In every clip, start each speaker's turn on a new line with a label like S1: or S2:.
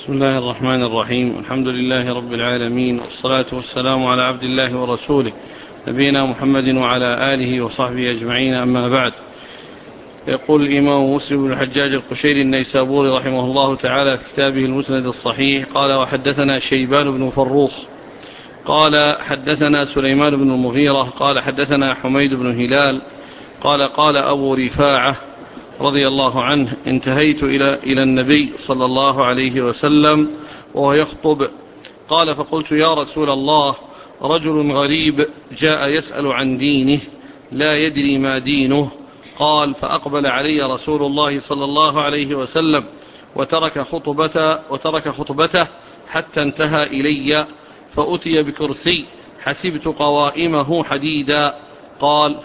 S1: بسم الله الرحمن الرحيم. الحمد لله رب العالمين، والصلاة والسلام على عبد الله ورسوله نبينا محمد وعلى آله وصحبه أجمعين، أما بعد. يقول الإمام مسلم بن الحجاج القشيري النيسابوري رحمه الله تعالى في كتابه المسند الصحيح: قال وحدثنا شيبان بن فروخ قال حدثنا سليمان بن المغيرة قال حدثنا حميد بن هلال قال أبو رفاعة رضي الله عنه: انتهيت إلى النبي صلى الله عليه وسلم وهو يخطب، قال فقلت: يا رسول الله، رجل غريب جاء يسأل عن دينه لا يدري ما دينه. قال: فأقبل علي رسول الله صلى الله عليه وسلم وترك خطبته حتى انتهى إلي، فأتي بكرسي حسبت قوائمه حديدا. قال: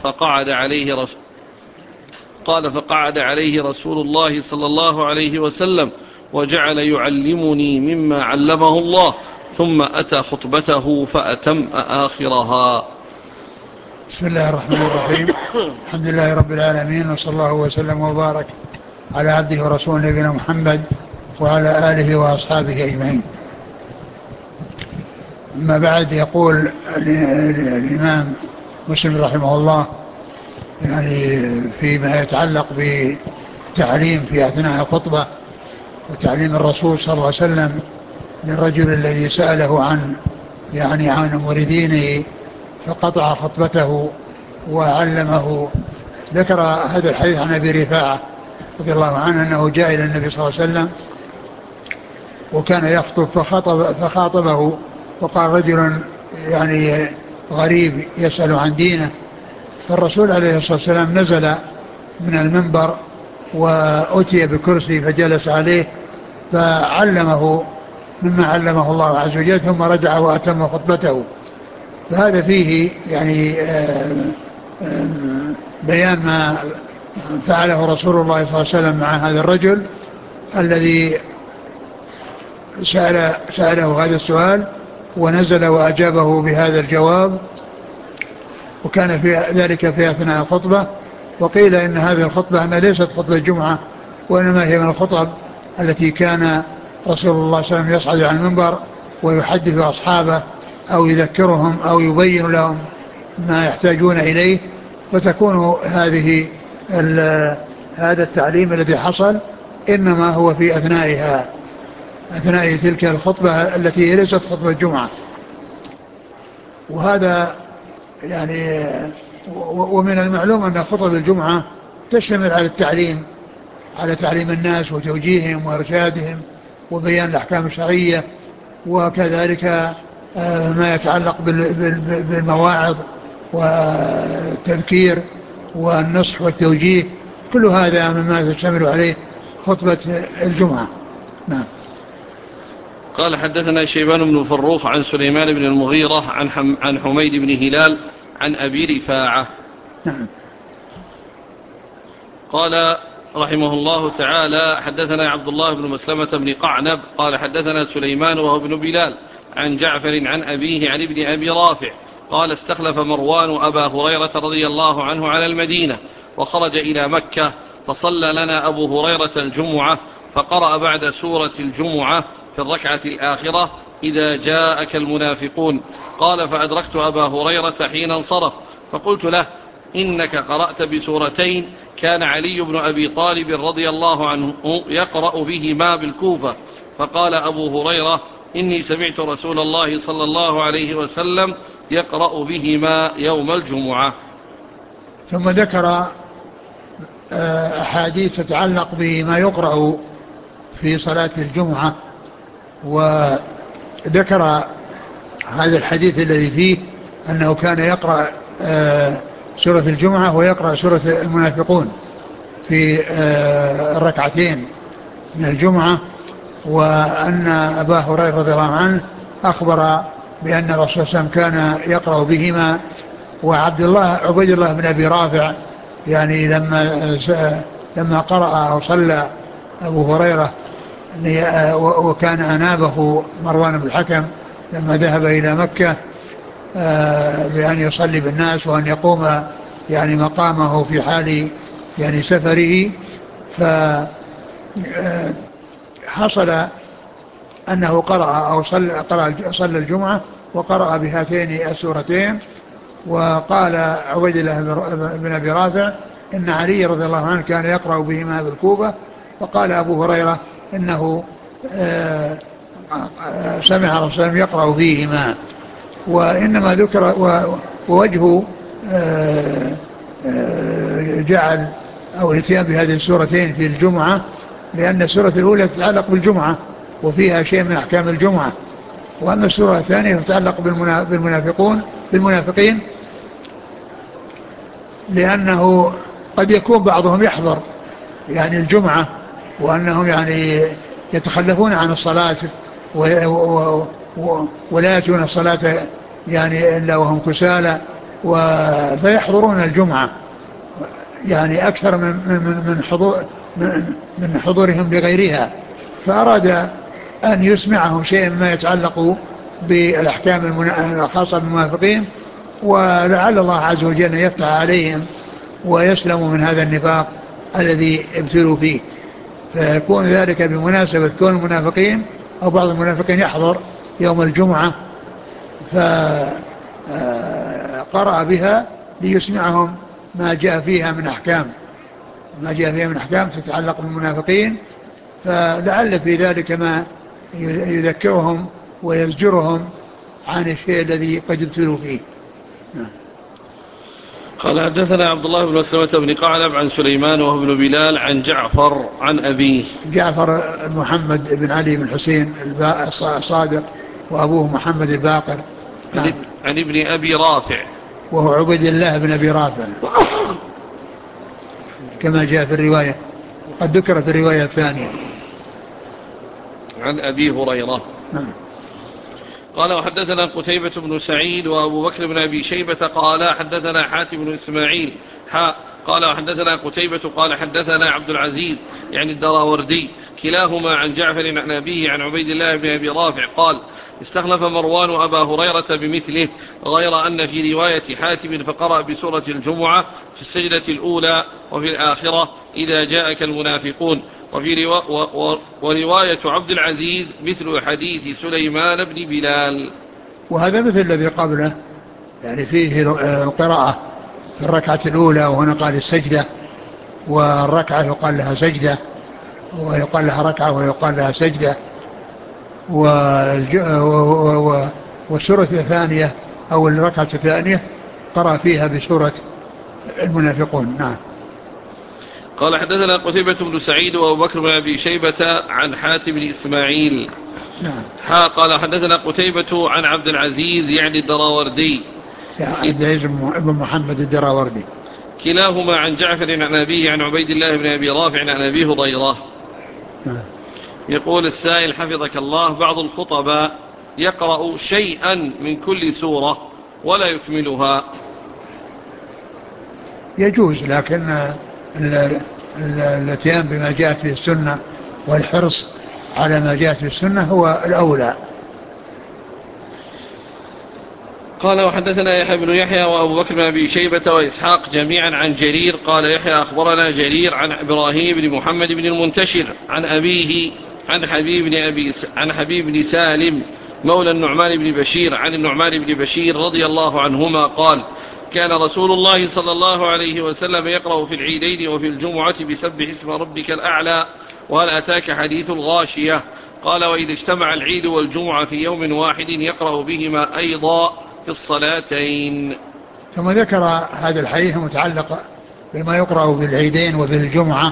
S1: فقعد عليه رسول الله صلى الله عليه وسلم وجعل يعلمني مما علمه الله، ثم أتى خطبته فأتم آخرها.
S2: بسم الله الرحمن الرحيم. الحمد لله رب العالمين، وصلى الله وسلم وبارك على عبده ورسوله نبينا محمد وعلى آله وأصحابه أجمعين. أما بعد، يقول الإمام مسلم رحمه الله يعني فيما يتعلق بتعليم في أثناء الخطبة وتعليم الرسول صلى الله عليه وسلم للرجل الذي سأله عن أمور دينه فقطع خطبته وعلمه. ذكر هذا الحديث عن أبي رفاعة رضي الله عنه أنه جاء إلى النبي صلى الله عليه وسلم وكان يخطب فخاطبه، وقال رجل يعني غريب يسأل عن دينه، فالرسول عليه الصلاة والسلام نزل من المنبر وأتي بكرسي فجلس عليه فعلمه مما علمه الله عز وجل، ثم رجع وأتم خطبته. فهذا فيه يعني بيان ما فعله رسول الله صلى الله عليه وسلم مع هذا الرجل الذي سأله هذا السؤال، ونزل وأجابه بهذا الجواب، وكان في ذلك في أثناء الخطبة. وقيل إن هذه الخطبة أنها ليست خطبة الجمعة، وإنما هي من الخطب التي كان رسول الله صلى الله عليه وسلم يصعد على المنبر ويحدث أصحابه أو يذكرهم أو يبين لهم ما يحتاجون إليه، فتكون هذا التعليم الذي حصل إنما هو في أثناء تلك الخطبة التي ليست خطبة الجمعة. وهذا يعني ومن المعلوم أن خطب الجمعة تشتمل على تعليم الناس وتوجيههم وإرشادهم وبيان الأحكام الشرعية، وكذلك ما يتعلق بالمواعظ والتذكير والنصح والتوجيه، كل هذا مما تشتمل عليه خطبة الجمعة. نعم.
S1: قال حدثنا شيبان بن فروخ عن سليمان بن المغيرة عن حميد بن هلال عن أبي رفاعة.
S2: نعم.
S1: قال رحمه الله تعالى: حدثنا عبد الله بن مسلمة بن قعنب قال حدثنا سليمان وهو ابن بلال عن جعفر عن أبيه عن ابن أبي رافع قال: استخلف مروان أبا هريرة رضي الله عنه على المدينة، وخرج إلى مكة، فصلى لنا أبو هريرة الجمعة، فقرأ بعد سورة الجمعة في الركعة الآخرة: إذا جاءك المنافقون. قال: فأدركت أبا هريرة حين انصرف، فقلت له: إنك قرأت بسورتين كان علي بن أبي طالب رضي الله عنه يقرأ بهما بالكوفة. فقال أبو هريرة: إني سمعت رسول الله صلى الله عليه وسلم يقرأ بهما يوم الجمعة.
S2: ثم ذكر أحاديث تتعلق بما يقرأ في صلاة الجمعة، وذكر هذا الحديث الذي فيه أنه كان يقرأ سورة الجمعة ويقرأ سورة المنافقون في الركعتين من الجمعة، وأن أبا هريرة رضي الله عنه أخبر بأن الرسول صلى الله عليه وسلم كان يقرأ بهما. وعبد الله بن أبي رافع يعني لما قرأ أو صلى أبو هريرة وكان أنابه مروان بن الحكم لما ذهب إلى مكة بأن يصلي بالناس وأن يقوم يعني مقامه في حال يعني سفره، فحصل أنه قرأ أو صلى الجمعة وقرأ بهاتين السورتين. وقال عبيد الله بن أبي رافع إن علي رضي الله عنه كان يقرأ بهما بالكوفة. وقال أبو هريرة إنه سمع الرسول صلى الله عليه وسلم يقرأ فيهما. وإنما ذكر ووجه جعل أو الاتيان بهذه السورتين في الجمعة لأن السورة الأولى تتعلق بالجمعة وفيها شيء من أحكام الجمعة، وأما السورة الثانية تتعلق بالمنافقين لأنه قد يكون بعضهم يحضر يعني الجمعة وأنهم يعني يتخلفون عن الصلاة ولا يأتون الصلاة يعني إلا وهم كسالى فيحضرون الجمعة يعني أكثر من حضورهم لغيرها، فأراد أن يسمعهم شيء ما يتعلق بالأحكام الخاصة بالمنافقين، ولعل الله عز وجل يفتح عليهم ويسلموا من هذا النفاق الذي ابتلوا فيه، فيكون ذلك بمناسبة كون المنافقين أو بعض المنافقين يحضر يوم الجمعة فقرأ بها ليسمعهم ما جاء فيها من أحكام تتعلق بالمنافقين، فلعل في ذلك ما يذكرهم ويزجرهم عن الشيء الذي قد ابتلوا فيه.
S1: قال حدثنا عبد الله بن مسلمة بن قعنب عن سليمان وهو ابن بلال عن جعفر عن أبيه.
S2: جعفر محمد بن علي بن حسين الصادق وأبوه محمد الباقر.
S1: عن ابن أبي رافع
S2: وهو عبيد الله بن أبي رافع كما جاء في الرواية وقد ذكر في الرواية الثانية.
S1: عن أبي هريرة. قال وحدثنا قتيبة بن سعيد وأبو بكر بن أبي شيبة قال حدثنا حاتم بن إسماعيل قال وحدثنا قتيبة قال حدثنا عبد العزيز يعني الدراوردي كلاهما عن جعفر عن أبيه عن عبيد الله بن أبي رافع قال استخلف مروان أبا هريرة بمثله غير أن في رواية حاتم فقرأ بسورة الجمعة في السجدة الأولى وفي الآخرة إذا جاءك المنافقون ورواية عبد العزيز مثل حديث سليمان بن بلال.
S2: وهذا مثل الذي قبله يعني فيه القراءة في الركعة الأولى وهنا قال السجدة، والركعة يقال لها سجدة ويقال لها ركعة ويقال لها سجدة، والسورة الثانية أو الركعة الثانية قرأ فيها بسورة المنافقون. نعم.
S1: قال حدثنا قتيبة بن سعيد وأبو بكر بن أبي شيبة عن حاتم بن إسماعيل.
S2: نعم.
S1: قال حدثنا قتيبة عن عبد العزيز يعني الدراوردي
S2: عبد العزيز بن محمد الدراوردي
S1: كلاهما عن جعفر عن أبيه عن عبيد الله بن أبي رافع عن أبي هريرة. يقول السائل حفظك الله بعض الخطباء يقرأ شيئا من كل سورة ولا يكملها.
S2: يجوز، لكن الاتيان بما جاءت في السنة والحرص على ما جاءت في السنة هو الأولى.
S1: قال وحدثنا يحيى بن يحيى وأبو بكر بن أبي شيبة وإسحاق جميعا عن جرير قال يحيى أخبرنا جرير عن إبراهيم بن محمد بن المنتشر عن أبيه عن حبيب بن سالم مولى النعمان بن بشير عن النعمان بن بشير رضي الله عنهما قال كان رسول الله صلى الله عليه وسلم يقرأ في العيدين وفي الجمعة بسبح اسم ربك الأعلى وهل أتاك حديث الغاشية. قال وإذا اجتمع العيد والجمعة في يوم واحد يقرأ بهما أيضا في الصلاتين.
S2: ثم ذكر هذا الحديث المتعلق بما يقرأ بالعيدين وبالجمعة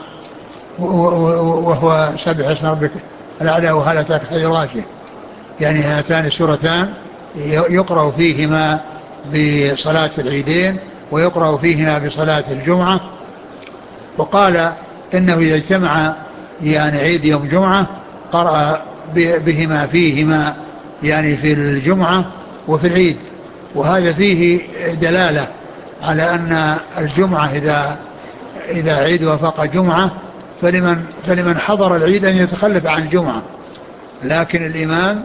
S2: وهو سبح اسم ربك الأعلى وهل أتاك حديث الغاشية، يعني هاتان السورتان يقرأ فيهما بصلاة العيدين ويقرأ فيهما بصلاة الجمعة. وقال إنه إذا اجتمع يعني عيد يوم جمعة قرأ بهما فيهما يعني في الجمعة وفي العيد، وهذا فيه دلالة على أن الجمعة إذا عيد وفق جمعة فلمن حضر العيد أن يتخلف عن الجمعة، لكن الإمام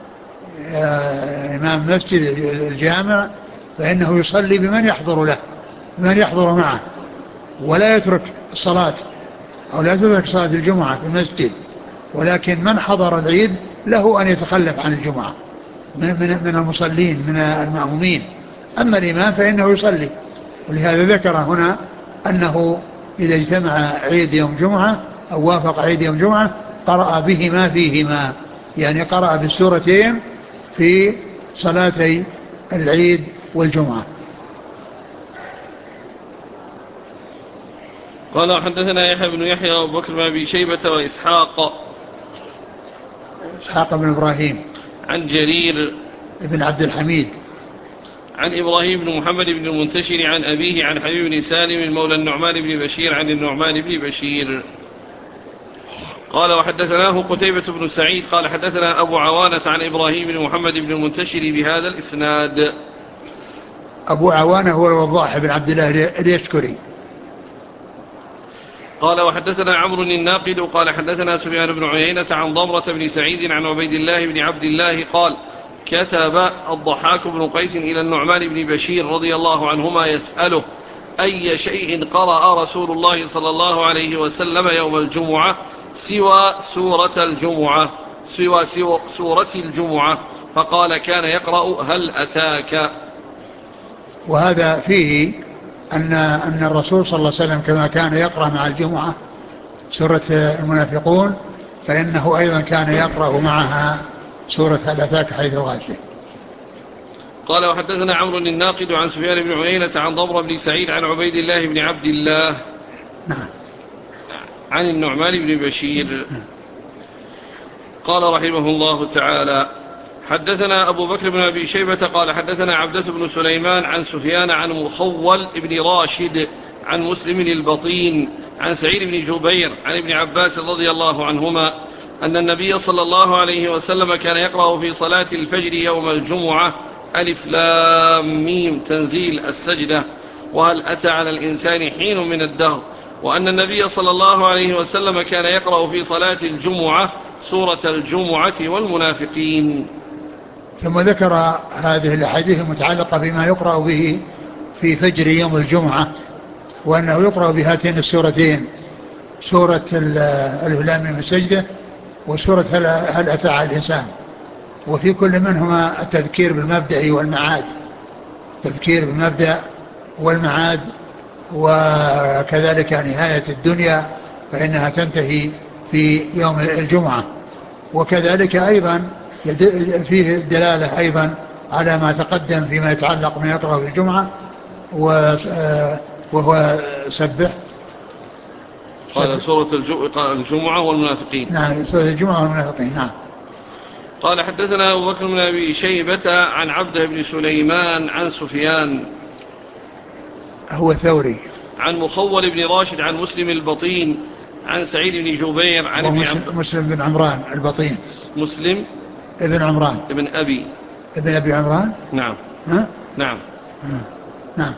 S2: إمام مسجد الجامع فإنه يصلي بمن يحضر له بمن يحضر معه، ولا يترك الصلاة أو لا تترك صلاة الجمعة في المسجد، ولكن من حضر العيد له أن يتخلف عن الجمعة من المصلين من المأمومين. أما الإمام فإنه يصلي. ولهذا ذكر هنا أنه إذا اجتمع عيد يوم جمعة أو وافق عيد يوم جمعة قرأ بهما فيهما، يعني قرأ بالسورتين في صلاتي العيد والجمعة.
S1: قال حدثنا يحيى بن يحيى وأبو بكر بن أبي شيبة وإسحاق
S2: بن إبراهيم
S1: عن جرير
S2: بن عبد الحميد
S1: عن إبراهيم بن محمد بن المنتشر عن أبيه عن حبيب بن سالم مولى النعمان بن بشير عن النعمان بن بشير قال وحدثناه قتيبة بن سعيد قال حدثنا أبو عوانة عن إبراهيم بن محمد بن المنتشر بهذا الإسناد.
S2: أبو عوانة هو الوضاح بن عبد الله اليشكري.
S1: قال وحدثنا عمرو الناقد قال حدثنا سفيان بن عيينة عن ضمرة بن سعيد عن عبيد الله بن عبد الله قال كتب الضحاك بن قيس إلى النعمان بن بشير رضي الله عنهما يسأله أي شيء قرأ رسول الله صلى الله عليه وسلم يوم الجمعة سوى سورة الجمعة فقال كان يقرأ هل أتاك.
S2: وهذا فيه أن الرسول صلى الله عليه وسلم كما كان يقرأ مع الجمعة سورة المنافقون فإنه أيضا كان يقرأ معها سورة هل أتاك حديث الغاشية.
S1: قال وحدثنا عمرو الناقد عن سفيان بن عيينة عن ضمر بن سعيد عن عبيد الله بن عبد الله
S2: نعم
S1: عن النعمان بن بشير قال رحمه الله تعالى حدثنا أبو بكر بن أبي شيبة قال حدثنا عبدة بن سليمان عن سفيان عن مخول بن راشد عن مسلم البطين عن سعيد بن جبير عن ابن عباس رضي الله عنهما أن النبي صلى الله عليه وسلم كان يقرأ في صلاة الفجر يوم الجمعة ألف لام ميم تنزيل السجدة وهل أتى على الإنسان حين من الدهر، وأن النبي صلى الله عليه وسلم كان يقرأ في صلاة الجمعة سورة الجمعة والمنافقين.
S2: ثم ذكر هذه الأحاديث المتعلقة بما يقرأ به في فجر يوم الجمعة، وأنه يقرأ بهاتين السورتين سورة ألف لام ميم السجدة وسورة هل أتى على الإنسان، وفي كل منهما التذكير بالمبدأ والمعاد، تذكير بالمبدأ والمعاد، وكذلك نهاية الدنيا فإنها تنتهي في يوم الجمعة. وكذلك أيضا فيه الدلالة أيضا على ما تقدم فيما يتعلق من يقرأ في الجمعة وهو سبح
S1: قال سورة الجمعة والمنافقين.
S2: نعم سورة الجمعة والمنافقين. نعم.
S1: قال حدثنا أبو بكر بن أبي شيبة عن عبده بن سليمان عن سفيان
S2: هو ثوري
S1: عن مخول بن راشد عن مسلم البطين عن سعيد بن جبير عن
S2: مسلم بن عمران البطين
S1: مسلم
S2: ابن عمران
S1: ابن أبي
S2: عمران.
S1: نعم.
S2: ها؟
S1: نعم.
S2: نعم.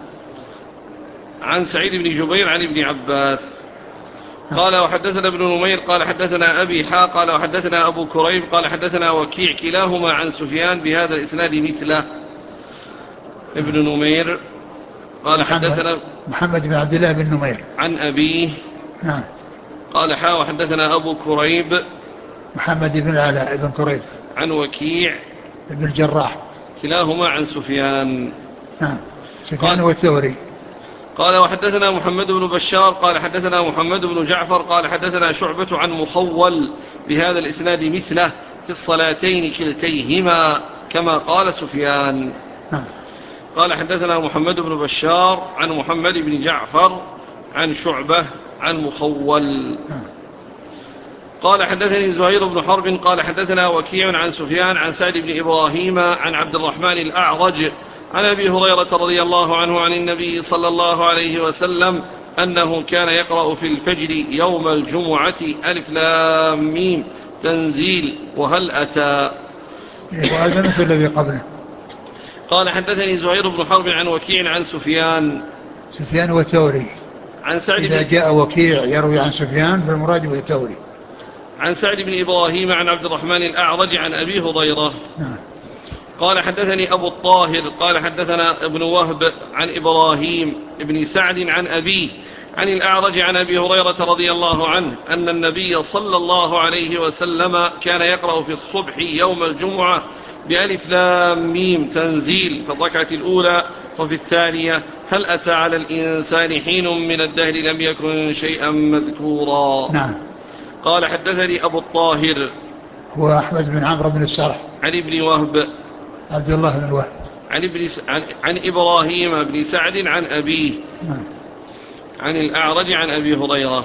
S1: عن سعيد بن جبير عن ابن عباس قال وحدثنا ابن نمير قال حدثنا أبي قال وحدثنا أبو كريب قال حدثنا وكيع كلاهما عن سفيان بهذا الإسناد مثله. ابن نمير قال حدثنا
S2: محمد بن عبد الله بن نمير
S1: عن أبيه.
S2: نعم.
S1: قال وحدثنا أبو كريب
S2: محمد بن العلاء بن كريب
S1: عن وكيع
S2: بن الجراح
S1: كلاهما عن سفيان.
S2: نعم. سفيان والثوري.
S1: قال وحدثنا محمد بن بشار قال حدثنا محمد بن جعفر قال حدثنا شعبة عن مخول بهذا الإسناد مثله في الصلاتين كلتيهما كما قال سفيان.
S2: نعم.
S1: قال حدثنا محمد بن بشار عن محمد بن جعفر عن شعبة عن مخول. قال حدثني زهير بن حرب قال حدثنا وكيع عن سفيان عن سعد بن إبراهيم عن عبد الرحمن الأعرج عن أبي هريرة رضي الله عنه عن النبي صلى الله عليه وسلم أنه كان يقرأ في الفجر يوم الجمعة ألف لام ميم تنزيل وهل أتى.
S2: وهذا مثل الذي قبله.
S1: قال حدثني زهير بن حرب عن وكيع عن سفيان
S2: والثوري
S1: عن سعد
S2: إذا جاء وكيع يروي عن سفيان فالمراد به الثوري.
S1: عن سعد بن إبراهيم عن عبد الرحمن الأعرج عن أبي هريرة. قال حدثني أبو الطاهر قال حدثنا ابن وهب عن إبراهيم بن سعد عن أبيه عن الأعرج عن أبي هريرة رضي الله عنه أن النبي صلى الله عليه وسلم كان يقرأ في الصبح يوم الجمعة بألف لام ميم تنزيل في الركعة الأولى، وفي الثانية هل أتى على الإنسان حين من الدهر لم يكن شيئا مذكورا.
S2: نعم.
S1: قال حدثني أبو الطاهر
S2: هو أحمد بن عمرو بن السرح
S1: عن ابن وهب
S2: عبد الله بن وهب
S1: عن إبراهيم بن سعد عن أبيه عن الأعرج عن أبي هريرة.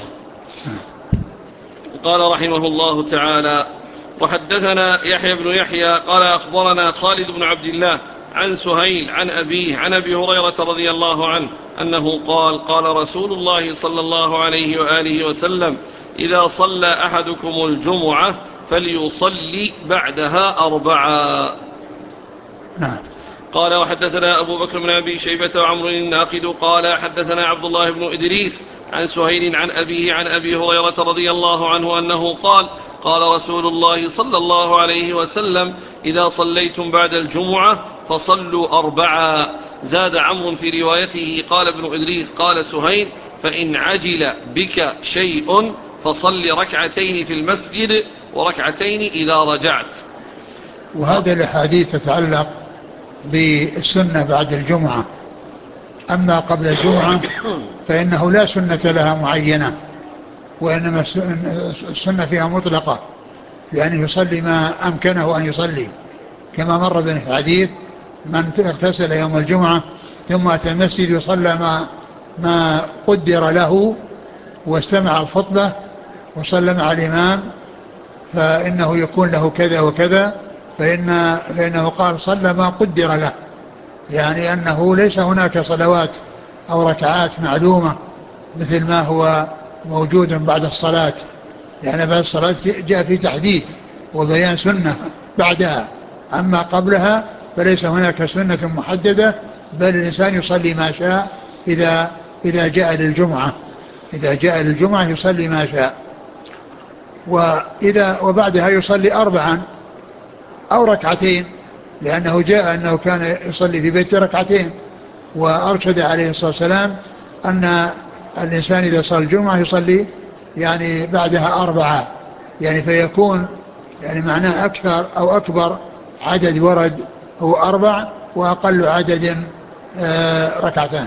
S1: قال رحمه الله تعالى: وحدثنا يحيى بن يحيى قال أخبرنا خالد بن عبد الله عن سهيل عن أبيه عن أبي هريرة رضي الله عنه أنه قال: قال رسول الله صلى الله عليه وآله وسلم: إذا صلى أحدكم الجمعة فليصلي بعدها 4.
S2: نعم.
S1: قال وحدثنا أبو بكر بن أبي شيبة وعمر الناقد قال حدثنا عبد الله بن إدريس عن سهيل عن أبيه عن أبي هريرة رضي الله عنه أنه قال: قال رسول الله صلى الله عليه وسلم: إذا صليتم بعد الجمعة فصلوا 4. زاد عمرو في روايته قال ابن إدريس قال سهيل: فإن عجل بك شيء فصل ركعتين في المسجد وركعتين إذا رجعت.
S2: وهذا الحديث تتعلق بالسنة بعد الجمعة. أما قبل الجمعة فإنه لا سنة لها معينة، وإنما السنة فيها مطلقة، لأنه يصلي ما أمكنه أن يصلي، كما مر بنا في الحديث: من اغتسل يوم الجمعة ثم أتى المسجد يصلى ما قدر له واستمع الخطبة وصلى مع الإمام فإنه يكون له كذا وكذا، فإنه قال صلى ما قدر له، يعني أنه ليس هناك صلوات أو ركعات معلومة مثل ما هو موجود بعد الصلاة، لأن بعد الصلاة جاء في تحديد وبيان سنة بعدها. أما قبلها فليس هناك سنة محددة، بل الإنسان يصلي ما شاء إذا جاء للجمعة. إذا جاء للجمعة يصلي ما شاء، وبعدها يصلي 4 أو ركعتين، لأنه جاء أنه كان يصلي في بيته 2 وأرشد عليه الصلاة والسلام أن الإنسان إذا صلى الجمعة يصلي يعني بعدها 4، يعني فيكون يعني معناه أكثر أو أكبر عدد ورد هو 4 وأقل عدد 2.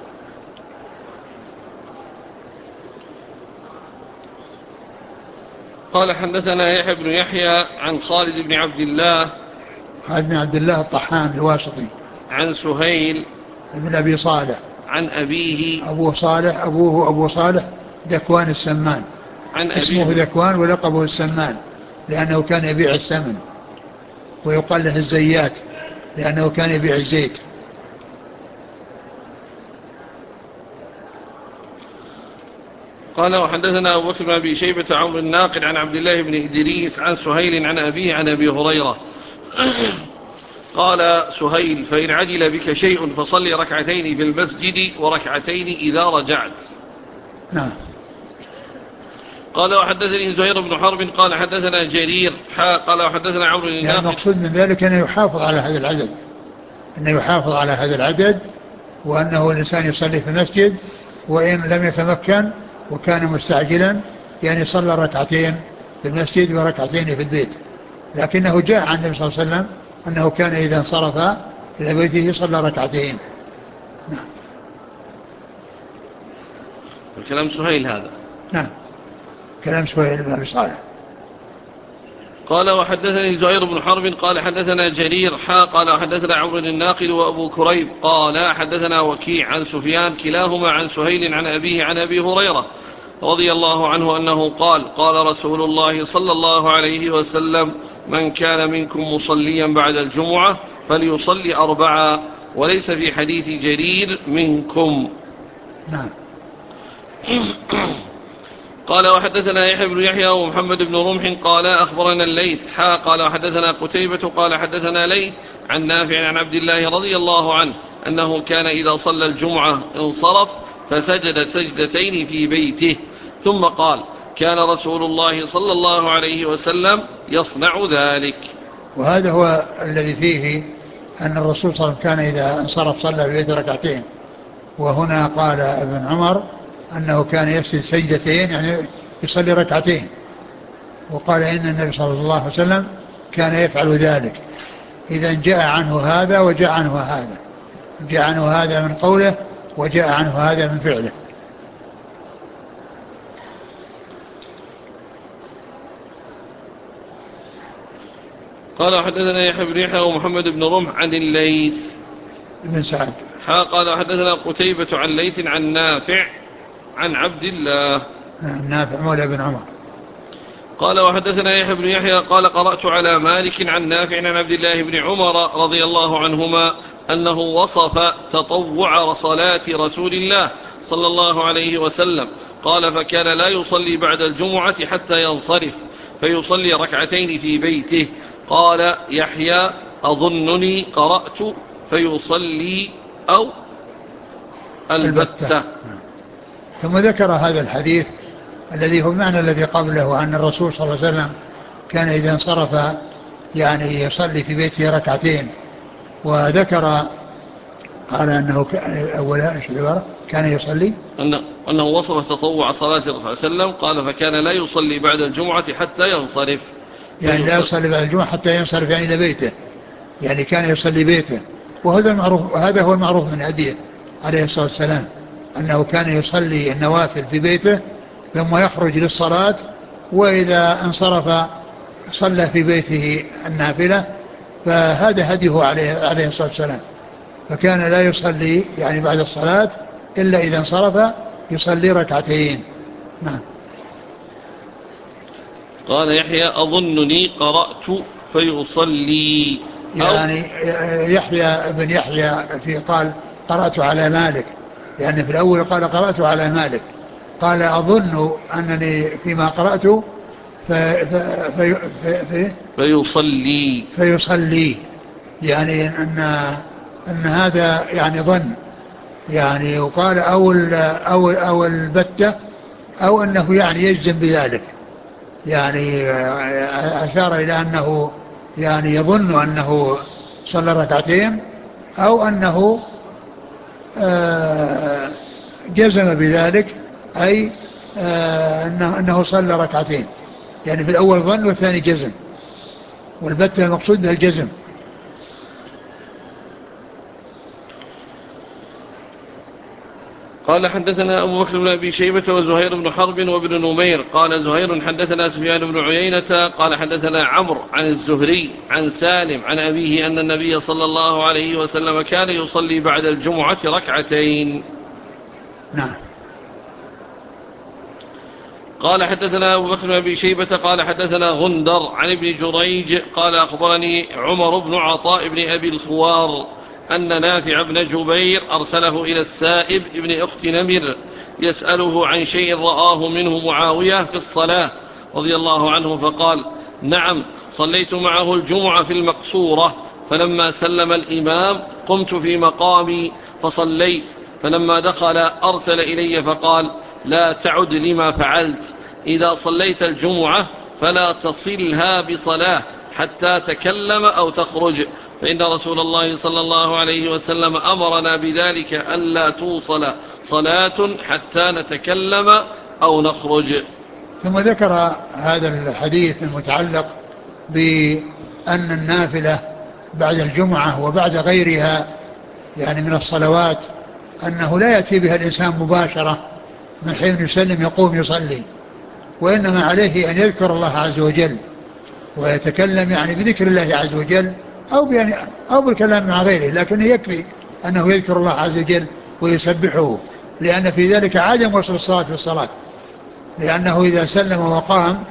S1: قال حدثنا يحيى بن يحيى عن خالد بن عبد الله
S2: الطحان الواسطي
S1: عن سهيل
S2: بن أبي صالح
S1: عن أبيه
S2: أبوه أبو صالح ذكوان السمان، اسمه ذكوان ولقبه السمان لأنه كان يبيع السمن، ويقال له الزيات لأنه كان يبيع الزيت.
S1: قال وحدثنا أبو بكر بن أبي شيبة عمرو الناقد عن عبد الله بن إدريس عن سهيل عن أبيه عن أبي هريرة قال سهيل: فإن عجل بك شيء فصلي 2 في المسجد وركعتين إذا رجعت.
S2: نعم.
S1: قال وحدثني زهير بن حرب قال حدثنا جرير قال وحدثنا عمرو الناقد.
S2: يعني المقصود من ذلك أنه يحافظ على هذا العدد، وأنه الإنسان يصلي في المسجد، وإن لم يتمكن وكان مستعجلا يعني صلى 2 في المسجد وركعتين في البيت، لكنه جاء عن النبي صلى الله عليه وسلم أنه كان إذا انصرف إلى بيته صلى 2. نعم.
S1: الكلام سهيل هذا.
S2: نعم، كلام سهيل بن أبي صالح.
S1: قال وحدثني زهير بن حرب قال حدثنا جرير قال وحدثنا عمرو الناقد وأبو كريب قال حدثنا وكيع عن سفيان كلاهما عن سهيل عن أبيه عن أبي هريرة رضي الله عنه أنه قال: قال رسول الله صلى الله عليه وسلم: من كان منكم مصليا بعد الجمعة فليصلي 4، وليس في حديث جرير منكم.
S2: نعم.
S1: قال وحدثنا يحيى بن يحيى ومحمد بن رمح قال أخبرنا الليث قال وحدثنا قتيبة قال حدثنا ليث عن نافع عن عبد الله رضي الله عنه أنه كان إذا صلى الجمعة انصرف فسجد 2 في بيته، ثم قال: كان رسول الله صلى الله عليه وسلم يصنع ذلك.
S2: وهذا هو الذي فيه أن الرسول صلى الله عليه وسلم كان إذا انصرف صلى في بيته 2. وهنا قال ابن عمر أنه كان يسجد سجدتين يعني يصلي ركعتين، وقال إن النبي صلى الله عليه وسلم كان يفعل ذلك. إذا جاء عنه هذا وجاء عنه هذا، جاء عنه هذا من قوله وجاء عنه هذا من فعله.
S1: قال حدثنا يحيى بن يحيى ومحمد بن رمح عن الليث
S2: بن سعد.
S1: قال حدثنا قتيبة عن ليث عن نافع عن عبد الله.
S2: نافع مولى بن عمر.
S1: قال وحدثنا يحيى بن يحيى قال قرأت على مالك عن نافع عن عبد الله بن عمر رضي الله عنهما أنه وصف تطوع صلاة رسول الله صلى الله عليه وسلم قال فكان لا يصلي بعد الجمعة حتى ينصرف فيصلي ركعتين في بيته. قال يحيى أظنني قرأت فيصلي أو البتة.
S2: ثم ذكر هذا الحديث الذي هو المعنى الذي قبله، أن الرسول صلى الله عليه وسلم كان إذا انصرف يعني يصلي في بيته ركعتين. وذكر قال أنه أولا كان يصلي
S1: أنه وصف تطوع صلاة الرسول صلى الله عليه وسلم قال فكان لا يصلي بعد الجمعة حتى ينصرف،
S2: يعني لا يصلي بعد الجمعة حتى ينصرف يعني إلى بيته، يعني كان يصلي بيته. وهذا المعروف، هذا هو المعروف من هديه عليه الصلاة والسلام، أنه كان يصلي النوافل في بيته ثم يخرج للصلاة، وإذا انصرف صلى في بيته النافلة. فهذا هديه عليه الصلاة والسلام، فكان لا يصلي يعني بعد الصلاة إلا إذا انصرف يصلي ركعتين. نعم.
S1: قال يحيى أظنني قرأت فيصلي
S2: يعني يحيى بن يحيى في قال قرأت على مالك، يعني في الأول قال قرأت على مالك، قال أظن أنني فيما قرأت فيصلي، يعني أن هذا يعني ظن، يعني وقال أو البتة، أو أنه يعني يجزم بذلك، يعني أشار إلى أنه يعني يظن أنه صلى ركعتين، أو أنه جزم بذلك، أي أنه صلى ركعتين. يعني في الأول ظن والثاني جزم، والبتة المقصود بها الجزم.
S1: قال حدثنا أبو بكر بن أبي شيبة وزهير بن حرب وابن نمير. قال زهير حدثنا سفيان بن عيينة قال حدثنا عمرو عن الزهري عن سالم عن أبيه أن النبي صلى الله عليه وسلم كان يصلي بعد الجمعة ركعتين.
S2: نعم.
S1: قال حدثنا أبو بكر بن أبي شيبة قال حدثنا غندر عن ابن جريج قال أخبرني عمر بن عطاء بن أبي الخوار أن نافع بن جبير أرسله إلى السائب ابن أخت نمر يسأله عن شيء رآه منه معاوية في الصلاة رضي الله عنه، فقال نعم صليت معه الجمعة في المقصورة، فلما سلم الإمام قمت في مقامي فصليت، فلما دخل أرسل إلي فقال لا تعد لما فعلت، إذا صليت الجمعة فلا تصلها بصلاة حتى تكلم أو تخرج، فإن رسول الله صلى الله عليه وسلم أمرنا بذلك ألا توصل صلاة حتى نتكلم أو نخرج.
S2: ثم ذكر هذا الحديث المتعلق بأن النافلة بعد الجمعة وبعد غيرها يعني من الصلوات أنه لا يأتي بها الإنسان مباشرة من حين يسلم يقوم يصلي، وإنما عليه أن يذكر الله عز وجل ويتكلم يعني بذكر الله عز وجل أو بالكلام مع غيره، لكن يكفي أنه يذكر الله عز وجل ويسبحه، لأن في ذلك عدم وصل الصلاة في الصلاة، لأنه إذا سلم وقام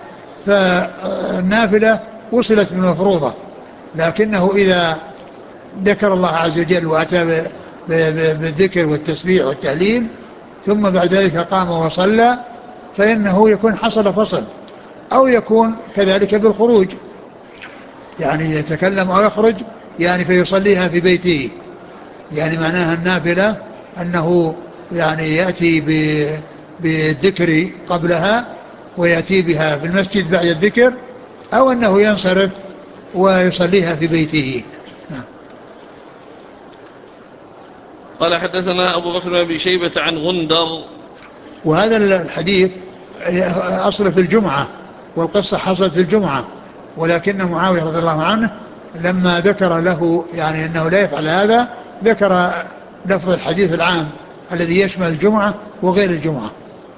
S2: فالنافلة وصلت بالمفروضة، لكنه إذا ذكر الله عز وجل وأتى بالذكر والتسبيح والتهليل ثم بعد ذلك قام وصلى فإنه يكون حصل فصل، أو يكون كذلك بالخروج، يعني يتكلم أو يخرج يعني فيصليها في بيته، يعني معناها النافلة أنه يعني يأتي بالذكر قبلها ويأتي بها في المسجد بعد الذكر، أو أنه ينصرف ويصليها في بيته.
S1: قال حدثنا أبو بكر بن أبي شيبة عن غندر
S2: وهذا الحديث أصل في الجمعة، والقصة حصلت في الجمعة، ولكن معاوية رضي الله عنه لما ذكر له يعني أنه لا يفعل هذا ذكر لفظ الحديث العام الذي يشمل الجمعة وغير الجمعة.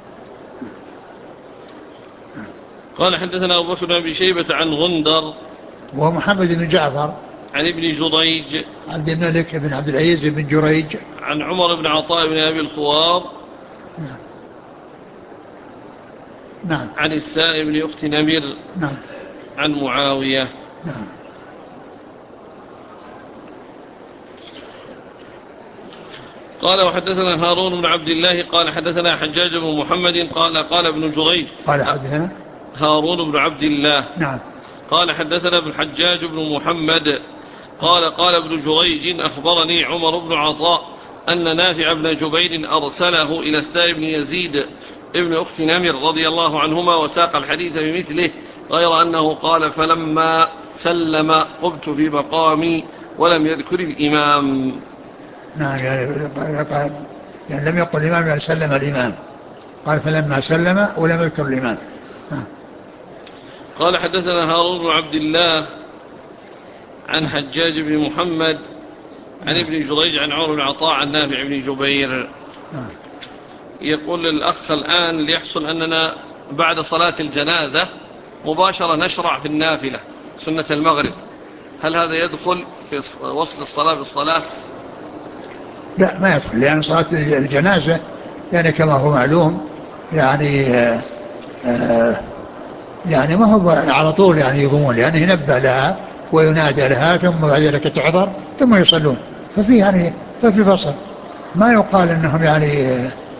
S1: قال حدثنا أبو بكر بن أبي شيبة عن غندر
S2: ومحمد بن جعفر
S1: عن ابن جريج
S2: عبد الملك بن عبد العزيز بن جريج
S1: عن عمر بن عطاء بن أبي الخوار
S2: نعم. نعم.
S1: عن السائب بن أخت نمر
S2: نعم.
S1: عن معاوية.
S2: نعم.
S1: قال وحدثنا هارون بن عبد الله قال حدثنا حجاج بن محمد قال ابن جريج
S2: قال حدثنا
S1: هارون بن عبد الله
S2: نعم.
S1: قال حدثنا ابن حجاج بن محمد قال ابن جريج أخبرني عمر بن عطاء أن نافع بن جبير أرسله إلى السائب بن يزيد ابن أخت نمر رضي الله عنهما وساق الحديث بمثله غير أنه قال فلما سلم قمت في مقامي ولم يذكر الإمام.
S2: نعم يعني لم يقل الإمام يعني سلم الإمام، قال فلما سلم ولم يذكر الإمام.
S1: قال حدثنا هارون بن عبد الله عن حجاج بن محمد عن ابن جريج عن عمر بن عطاء عن نافع بن جبير. يقول الأخ الآن ليحصل أننا بعد صلاة الجنازة مباشرة نشرع في النافلة سنة المغرب، هل هذا يدخل في وصل الصلاة بالصلاة؟
S2: لا ما يدخل، لأن صلاة الجنازة يعني كما هو معلوم يعني ما هو على طول يعني يقومون، يعني ينبه لها وينادى لها ثم بعد ذلك تعذر ثم يصلون، ففي فصل ما يقال انهم يعني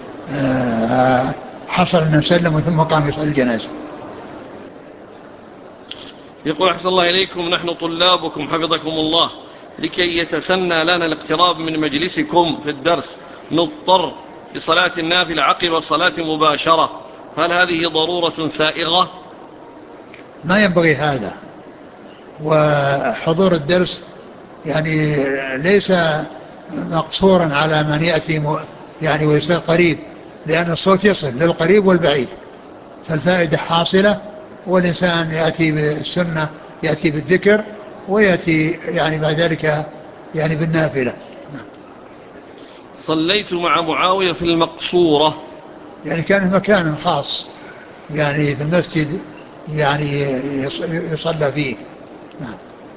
S2: حصل انهم سلموا ثم قام يصلي الجنازة.
S1: يقول أحسن الله إليكم نحن طلابكم حفظكم الله، لكي يتسنى لنا الاقتراب من مجلسكم في الدرس نضطر لصلاة النافلة عقب الصلاة مباشرة، هل هذه ضرورة سائغة؟
S2: ما ينبغي هذا، وحضور الدرس يعني ليس مقصورا على من يأتي يعني ويصير قريب، لأن الصوت يصل للقريب والبعيد، فالفائدة حاصلة، والإنسان يأتي بالسنة يأتي بالذكر ويأتي يعني بعد ذلك يعني بالنافلة.
S1: صليت مع معاوية في المقصورة،
S2: يعني كان مكان خاص يعني في المسجد يعني يصلى فيه. نعم.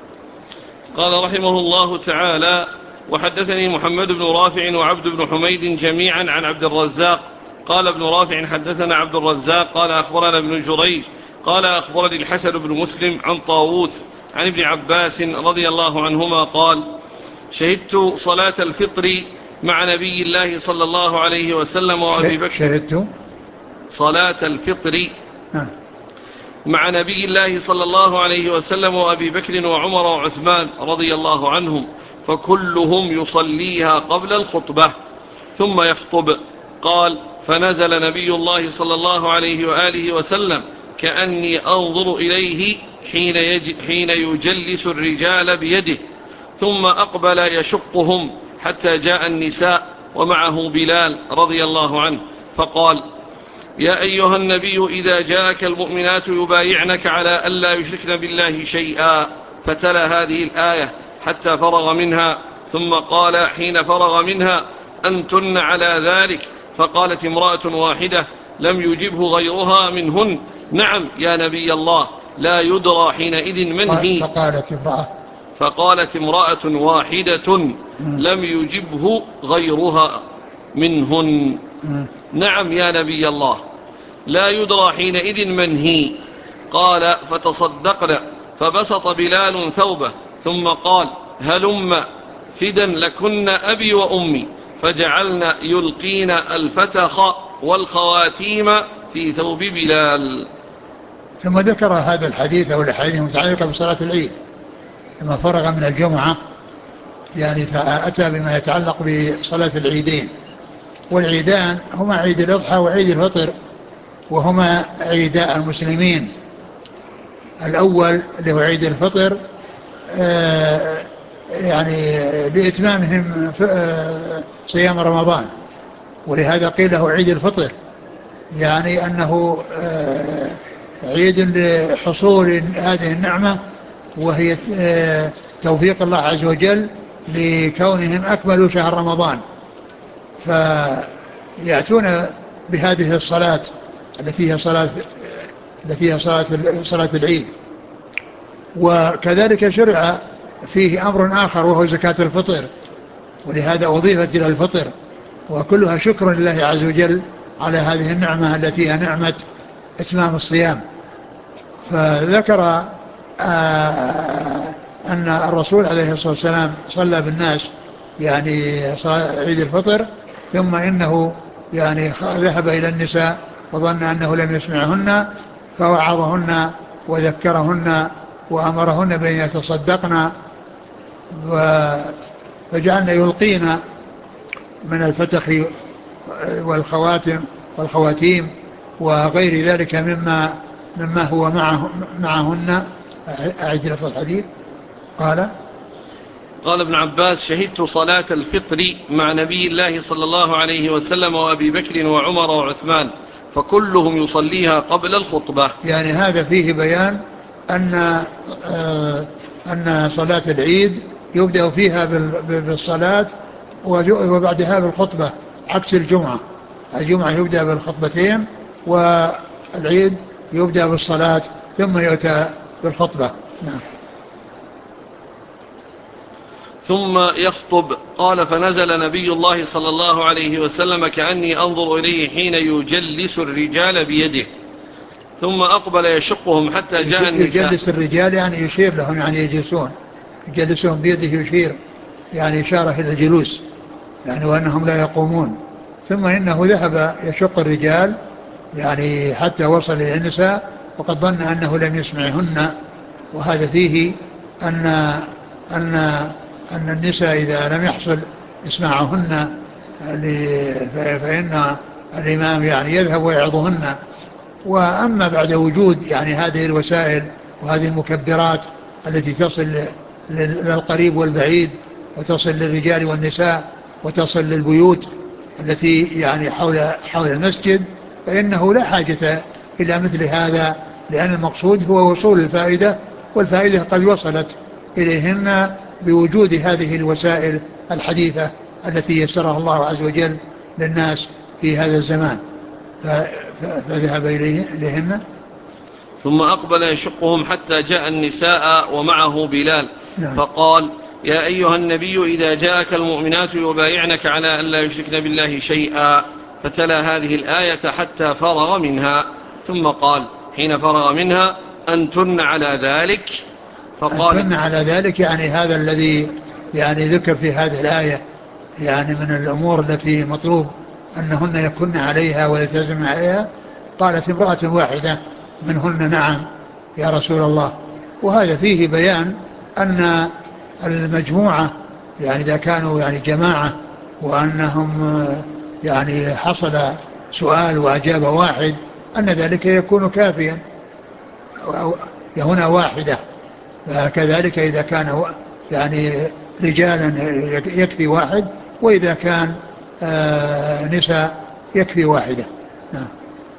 S1: قال رحمه الله تعالى وحدثني محمد بن رافع وعبد بن حميد جميعا عن عبد الرزاق قال ابن رافع حدثنا عبد الرزاق قال أخبرنا ابن جريج قال أخبرني الحسن بن مسلم عن طاووس عن ابن عباس رضي الله عنهما قال شهدت صلاة الفطر مع نبي الله صلى الله عليه وسلم وأبي بكر.
S2: شهدت
S1: صلاة الفطر
S2: نعم.
S1: مع نبي الله صلى الله عليه وسلم وأبي بكر وعمر وعثمان رضي الله عنهم، فكلهم يصليها قبل الخطبة ثم يخطب. قال فنزل نبي الله صلى الله عليه وآله وسلم كأني أنظر إليه حين يجلس الرجال بيده، ثم أقبل يشقهم حتى جاء النساء ومعه بلال رضي الله عنه، فقال يا أيها النبي إذا جاءك المؤمنات يبايعنك على ألا يشركن بالله شيئا، فتلا هذه الآية حتى فرغ منها، ثم قال حين فرغ منها أنتن على ذلك؟ فقالت امرأة واحدة لم يجبه غيرها منهن نعم يا نبي الله لا يدرى حينئذ من هي.
S2: فقالت
S1: امرأة واحدة لم يجبه غيرها منهن نعم يا نبي الله لا يدرى حينئذ من هي. قال فتصدقنا، فبسط بلال ثوبه ثم قال هلم فدا لكن أبي وأمي، فجعلنا يلقين الفتخ والخواتيم في ثوب بلال.
S2: ثم ذكر هذا الحديث أو الحديث المتعلقة بصلاة العيد لما فرغ من الجمعة، يعني أتى بما يتعلق بصلاة العيدين، والعيدان هما عيد الأضحى وعيد الفطر، وهما عيداء المسلمين. الأول اللي هو عيد الفطر يعني لإتمامهم صيام رمضان، ولهذا قيل له عيد الفطر، يعني أنه عيد لحصول هذه النعمة، وهي توفيق الله عز وجل لكونهم أكملوا شهر رمضان، فيأتون بهذه الصلاة التي هي صلاة العيد. وكذلك شرع فيه أمر آخر وهو زكاة الفطر، ولهذا أضيفت إلى الفطر، وكلها شكر لله عز وجل على هذه النعمة التي هي نعمة إتمام الصيام. فذكر أن الرسول عليه الصلاة والسلام صلى بالناس يعني صلاة عيد الفطر، ثم إنه يعني ذهب إلى النساء وظن أنه لم يسمعهن فوعظهن وذكرهن وأمرهن بأن يتصدقن، فجعلنا يلقين من الفتخ والخواتيم وغير ذلك مما هو معهن. أعد لفظ الحديث.
S1: قال ابن عباس: شهدت صلاة الفطر مع نبي الله صلى الله عليه وسلم وأبي بكر وعمر وعثمان فكلهم يصليها قبل الخطبة.
S2: يعني هذا فيه بيان أن صلاة العيد يبدأ فيها بالصلاة وبعدها بالخطبة، عكس الجمعة يبدأ بالخطبتين والعيد يبدأ بالصلاة ثم يؤتى بالخطبة. نعم.
S1: ثم يخطب. قال: فنزل نبي الله صلى الله عليه وسلم كأني أنظر إليه حين يجلس الرجال بيده، ثم أقبل يشقهم حتى جاء النساء.
S2: يجلس الرجال يعني يشير لهم، يعني يجلسون بيده، يشير يعني إشارة إلى الجلوس يعني وأنهم لا يقومون. ثم إنه ذهب يشق الرجال يعني حتى وصل إلى النساء، وقد ظن أنه لم يسمعهن. وهذا فيه أن أن أن النساء إذا لم يحصل إسماعهن فإن الإمام يعني يذهب ويعظهن. وأما بعد وجود يعني هذه الوسائل وهذه المكبرات التي تصل للقريب والبعيد، وتصل للرجال والنساء، وتصل للبيوت التي يعني حول المسجد، فإنه لا حاجة إلى مثل هذا، لأن المقصود هو وصول الفائدة، والفائدة قد وصلت إليهن بوجود هذه الوسائل الحديثة التي يسرها الله عز وجل للناس في هذا الزمان، فذهب إليهن.
S1: ثم أقبل يشقهم حتى جاء النساء ومعه بلال.
S2: نعم.
S1: فقال: يا أيها النبي إذا جاءك المؤمنات يبايعنك على أن لا يشركن بالله شيئا، فتلا هذه الآية حتى فرغ منها، ثم قال حين فرغ منها: أنتن على ذلك؟ فقال:
S2: أنتن على ذلك، يعني هذا الذي يعني ذكر في هذه الآية، يعني من الأمور التي مطلوب أنهن يكن عليها ويلتزم عليها. قالت امرأة واحدة منهن: نعم يا رسول الله. وهذا فيه بيان أن المجموعة يعني إذا كانوا يعني جماعة وأنهم يعني حصل سؤال وأجاب واحد أن ذلك يكون كافيا، هنا واحدة. فكذلك إذا كان يعني رجالا يكفي واحد، وإذا كان نساء يكفي واحدة. نعم.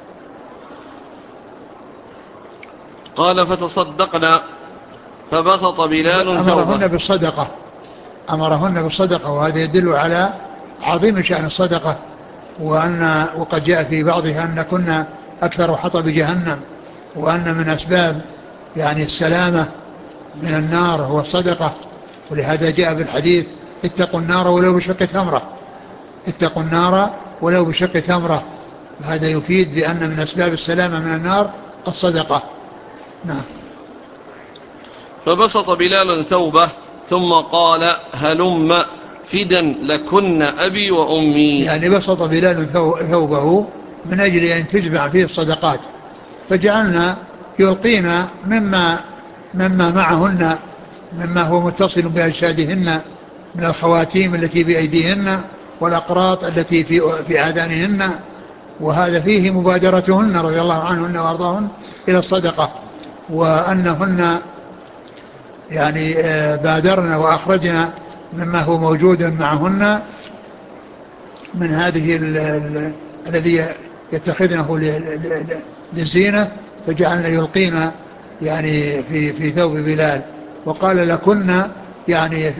S1: قال: فتصدقنا فبسط بلال ثوبه.
S2: أمرهن بالصدقة، وهذا يدل على عظيم شأن الصدقة، وقد جاء في بعضها أن كنا أكثر حطب جهنم، وأن من أسباب يعني السلامة من النار هو الصدقة. ولهذا جاء بالحديث: اتقوا النار ولو بشق تمرة، اتقوا النار ولو بشق تمرة. هذا يفيد بأن من أسباب السلامة من النار الصدقة. نعم.
S1: فبسط بلال ثوبه ثم قال: هلم فدا لكن أبي وأمي.
S2: يعني بسط بلال ثوبه من أجل أن تجمع فيه الصدقات، فجعلنا يلقين مما معهن، مما هو متصل بأجسادهن من الخواتيم التي بأيديهن والأقراط التي في آذانهن. وهذا فيه مبادرتهن رضي الله عنهن وأرضاهن إلى الصدقة، وأنهن يعني بادرنا وأخرجنا مما هو موجود معهن من هذه الذي يتخذنه للزينة، فجعلنا يلقينا يعني في ثوب بلال. وقال لكنا يعني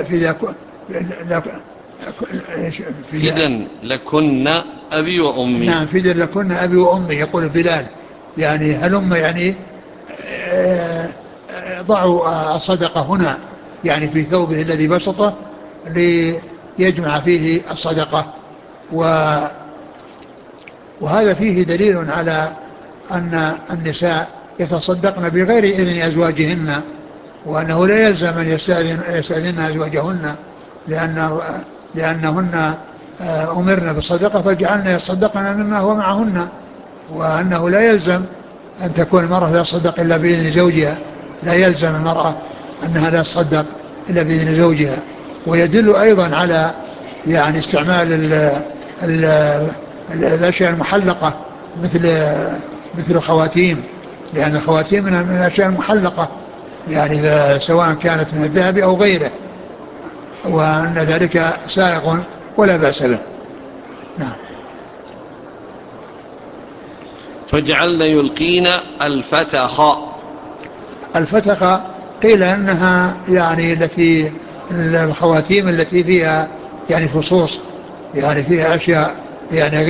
S1: فدا لكن أبي وأمي.
S2: نعم، فدا لكنا أبي وأمي، يقول بلال يعني هلم يعني ضعوا الصدقة هنا، يعني في ثوبه الذي بسطه ليجمع فيه الصدقة. وهذا فيه دليل على أن النساء يتصدقن بغير إذن أزواجهن، وأنه لا يلزم أن يستأذن أزواجهن، لأنهن أمرن بالصدقة فجعلنا يصدقن مما هو معهن، وأنه لا يلزم أن تكون المرأة لا تصدق إلا بإذن زوجها، لا يلزم المرأة أنها لا تصدق إلا بإذن زوجها. ويدل أيضا على يعني استعمال ال الأشياء المحلقة مثل الخواتيم، لأن الخواتيم من الأشياء المحلقة يعني سواء كانت من الذهب أو غيره، وأن ذلك سائغ ولا بأس به. نعم.
S1: فجعلنا يلقين الفتخ.
S2: الفتخ قيل أنها يعني التي الخواتيم التي فيها يعني فصوص، يعني فيها أشياء يعني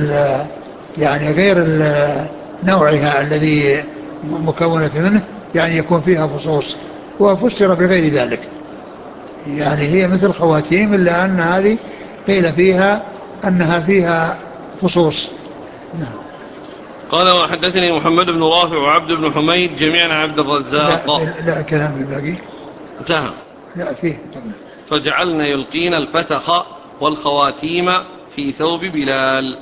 S2: غير نوعها الذي مكونة منه، يعني يكون فيها فصوص، وفسر بغير ذلك. يعني هي مثل الخواتيم إلا أن هذه قيل فيها أنها فيها فصوص. نعم.
S1: قال وحدثني محمد بن رافع وعبد بن حميد جميعا عن عبد الرزاق.
S2: لا كلام الباقي
S1: انتهى.
S2: لا فيه طبعا.
S1: فجعلنا يلقين الفتخ والخواتيم في ثوب بلال.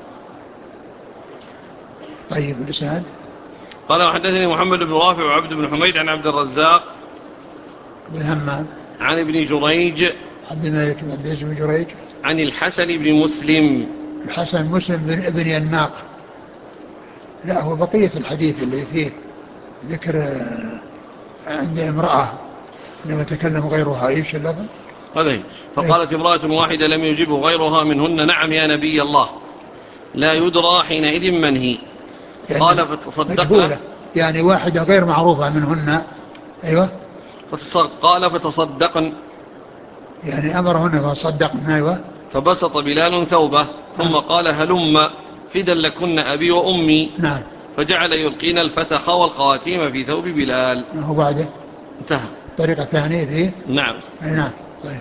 S2: طيب الإسناد.
S1: قال وحدثني محمد بن رافع وعبد بن حميد عن عبد الرزاق
S2: بن همام
S1: عن ابن جريج
S2: عبد الملك بن عبد العزيز بن جريج
S1: عن الحسن بن مسلم.
S2: الحسن مسلم بن ابن يناق. لا هو بقية الحديث اللي فيه ذكر عند امرأة لما تكلم غيرها ايش اللفظ؟
S1: هذه فقالت امرأة واحدة لم يجبه غيرها منهن نعم يا نبي الله لا يدرى حينئذ من هي. قال فتصدقنا.
S2: مجهولة يعني واحدة غير معروفة منهن. ايوه.
S1: قال فتصدقن
S2: يعني امرهن فصدقن. ايوه.
S1: فبسط بلال ثوبه ثم قال هلم فدا لكن أبي وأمي.
S2: نعم.
S1: فجعل يلقين الفتخ والخواتيم في ثوب بلال.
S2: هو بعده
S1: انتهى.
S2: الطريقة الثانية فيه.
S1: نعم.
S2: اي نعم. طيب.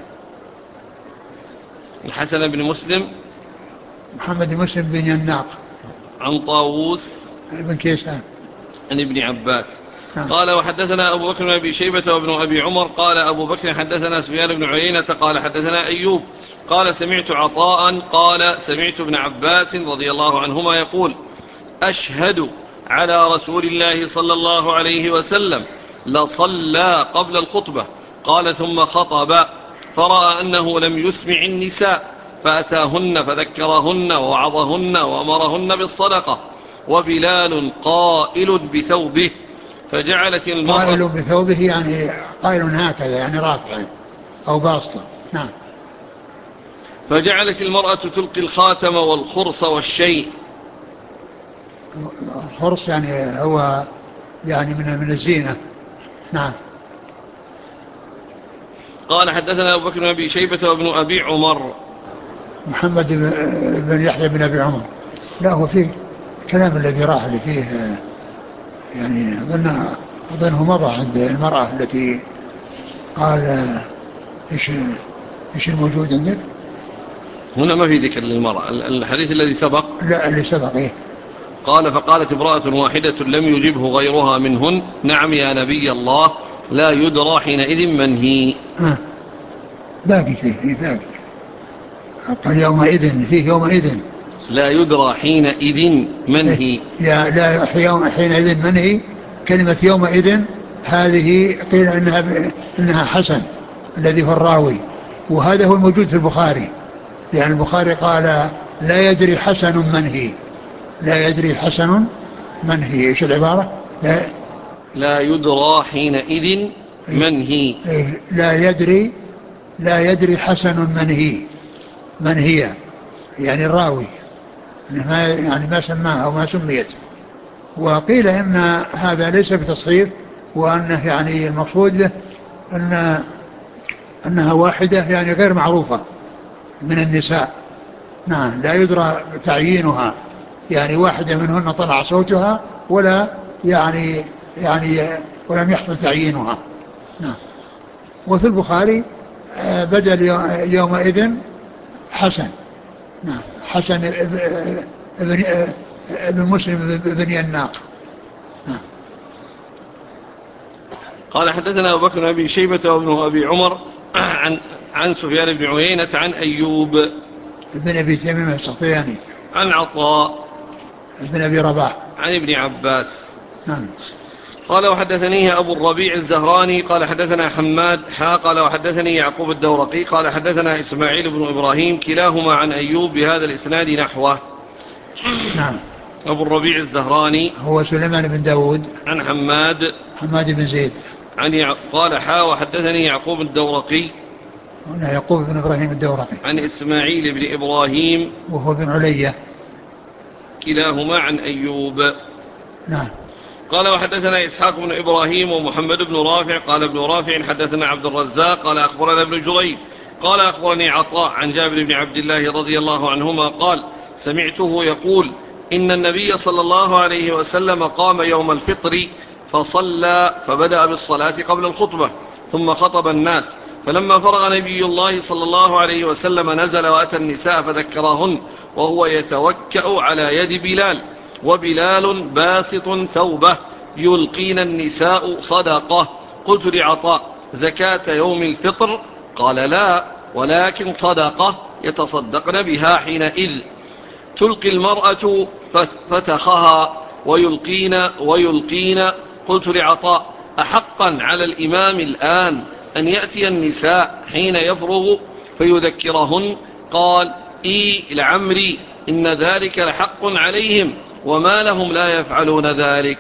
S1: الحسن بن مسلم
S2: محمد بن مسلم بن يناق
S1: عن طاووس
S2: بن كيسان
S1: عن ابن عباس.
S2: نعم.
S1: قال وحدثنا أبو بكر بن أبي شيبة وابن أبي عمر قال أبو بكر حدثنا سفيان بن عيينة قال حدثنا أيوب قال سمعت عطاء قال سمعت ابن عباس رضي الله عنهما يقول أشهد على رسول الله صلى الله عليه وسلم لصلى قبل الخطبة قال ثم خطب فرأى أنه لم يسمع النساء فأتاهن فذكرهن ووعظهن وأمرهن بالصدقة وبلال قائل بثوبه فجعلت المرأة
S2: قائل بثوبه يعني قائل هكذا يعني رافع أو باسطة. نعم.
S1: فجعلت المرأة تلقي الخاتم والخرص والشيء.
S2: الخرص يعني هو يعني من الزينة. نعم.
S1: قال حدثنا أبو بكر بن أبي شيبة وابن أبي عمر
S2: محمد بن يحيى بن أبي عمر. لا هو فيه كلام الذي راح اللي فيه يعني أظنه مضى عند المرأة التي قال إيش الموجود عندك؟
S1: هنا ما في ذكر للمرأة. الحديث الذي سبق
S2: لا اللي سبق إيه؟
S1: قال فقالت امرأة واحدة لم يجبه غيرها منهن نعم يا نبي الله لا يدرى حينئذ من هي.
S2: باقي فيه باقي. قال يومئذ فيه يومئذ
S1: لا يدرى حينئذ من هي.
S2: يا لا حينئذ من هي. كلمة يومئذ هذه قيل إنها حسن الذي هو الراوي، وهذا هو الموجود في البخاري، لأن البخاري قال لا يدري حسن من هي. لا يدري حسن من هي. إيش العبارة؟
S1: لا يدرى حينئذ من هي.
S2: لا يدري حسن من هي. من هي يعني الراوي. يعني ما سماها وما سميت. وقيل إن هذا ليس بتصحيف، وأنه يعني المقصود به أنها واحدة يعني غير معروفة من النساء. نعم، لا يدرى تعيينها، يعني واحدة منهن طلع صوتها ولا يعني ولم يحصل تعيينها. نعم. وفي البخاري بدل يومئذ حسن. نعم، حسن ابن مسلم بن يناق. نعم.
S1: قال حدثنا أبو بكر بن أبي شيبة وابن أبي عمر عن سفيان بن عيينة عن أيوب
S2: ابن أبي تميم السختياني
S1: عن عطاء
S2: ابن أبي رباح
S1: عن ابن عباس.
S2: نعم.
S1: قال وحدثنيه أبو الربيع الزهراني قال حدثنا حماد قال وحدثني يعقوب الدورقي قال حدثنا إسماعيل بن إبراهيم كلاهما عن أيوب بهذا الإسناد نحوه.
S2: نعم.
S1: أبو الربيع الزهراني
S2: هو سليمان بن داود
S1: عن حماد
S2: بن زيد
S1: قال وحدثني يعقوب الدورقي
S2: يعقوب بن إبراهيم الدورقي
S1: عن إسماعيل بن إبراهيم
S2: وهو بن علية
S1: كلاهما عن أيوب.
S2: نعم.
S1: قال وحدثنا إسحاق بن إبراهيم ومحمد بن رافع قال ابن رافع حدثنا عبد الرزاق قال أخبرنا ابن جريج قال أخبرني عطاء عن جابر بن عبد الله رضي الله عنهما قال سمعته يقول إن النبي صلى الله عليه وسلم قام يوم الفطر فصلى فبدأ بالصلاة قبل الخطبة ثم خطب الناس، فلما فرغ نبي الله صلى الله عليه وسلم نزل وأتى النساء فذكرهن وهو يتوكأ على يد بلال، وبلال باسط ثوبه يلقين النساء صدقة. قلت لعطاء زكاة يوم الفطر؟ قال لا، ولكن صدقة يتصدقن بها حينئذ. تلقي المرأة فتخها ويلقين. قلت لعطاء أحقا على الإمام الآن أن يأتي النساء حين يفرغ فيذكرهن؟ قال لعمري إن ذلك لحق عليهم وما لهم لا يفعلون ذلك.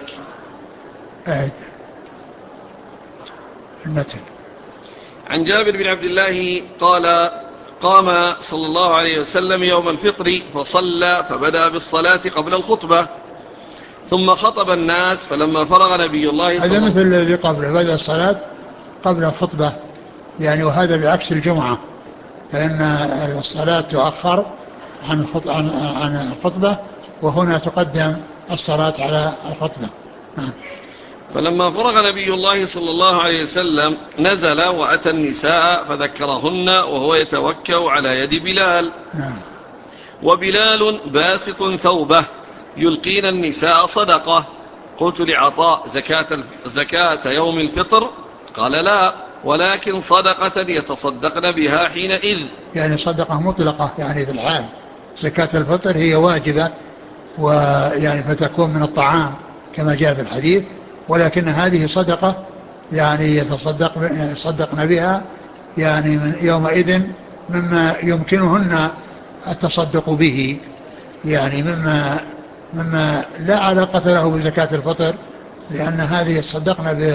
S2: المتن.
S1: عن جابر بن عبد الله قال قام صلى الله عليه وسلم يوم الفطر فصلى فبدأ بالصلاة قبل الخطبة ثم خطب الناس، فلما فرغ نبي الله
S2: هذا مثل الذي قبله بدأ الصلاة قبل الخطبة يعني، وهذا بعكس الجمعة، فإن الصلاة تؤخر عن الخطبة، وهنا تقدم الصلاة على الخطبة.
S1: فلما فرغ نبي الله صلى الله عليه وسلم نزل وأتى النساء فذكرهن وهو يتوكأ على يد بلال. وبلال باسط ثوبه يلقين النساء صدقة. قلت لعطاء زكاة يوم الفطر؟ قال لا، ولكن صدقة يتصدقن بها حينئذ.
S2: يعني صدقة مطلقة يعني في الحال، زكاة الفطر هي واجبة ويعني فتكون من الطعام كما جاء في الحديث، ولكن هذه صدقة يعني يتصدقن بها يعني من يومئذ مما يمكنهن التصدق به، يعني مما لا علاقة له بزكاة الفطر، لأن هذه يتصدقن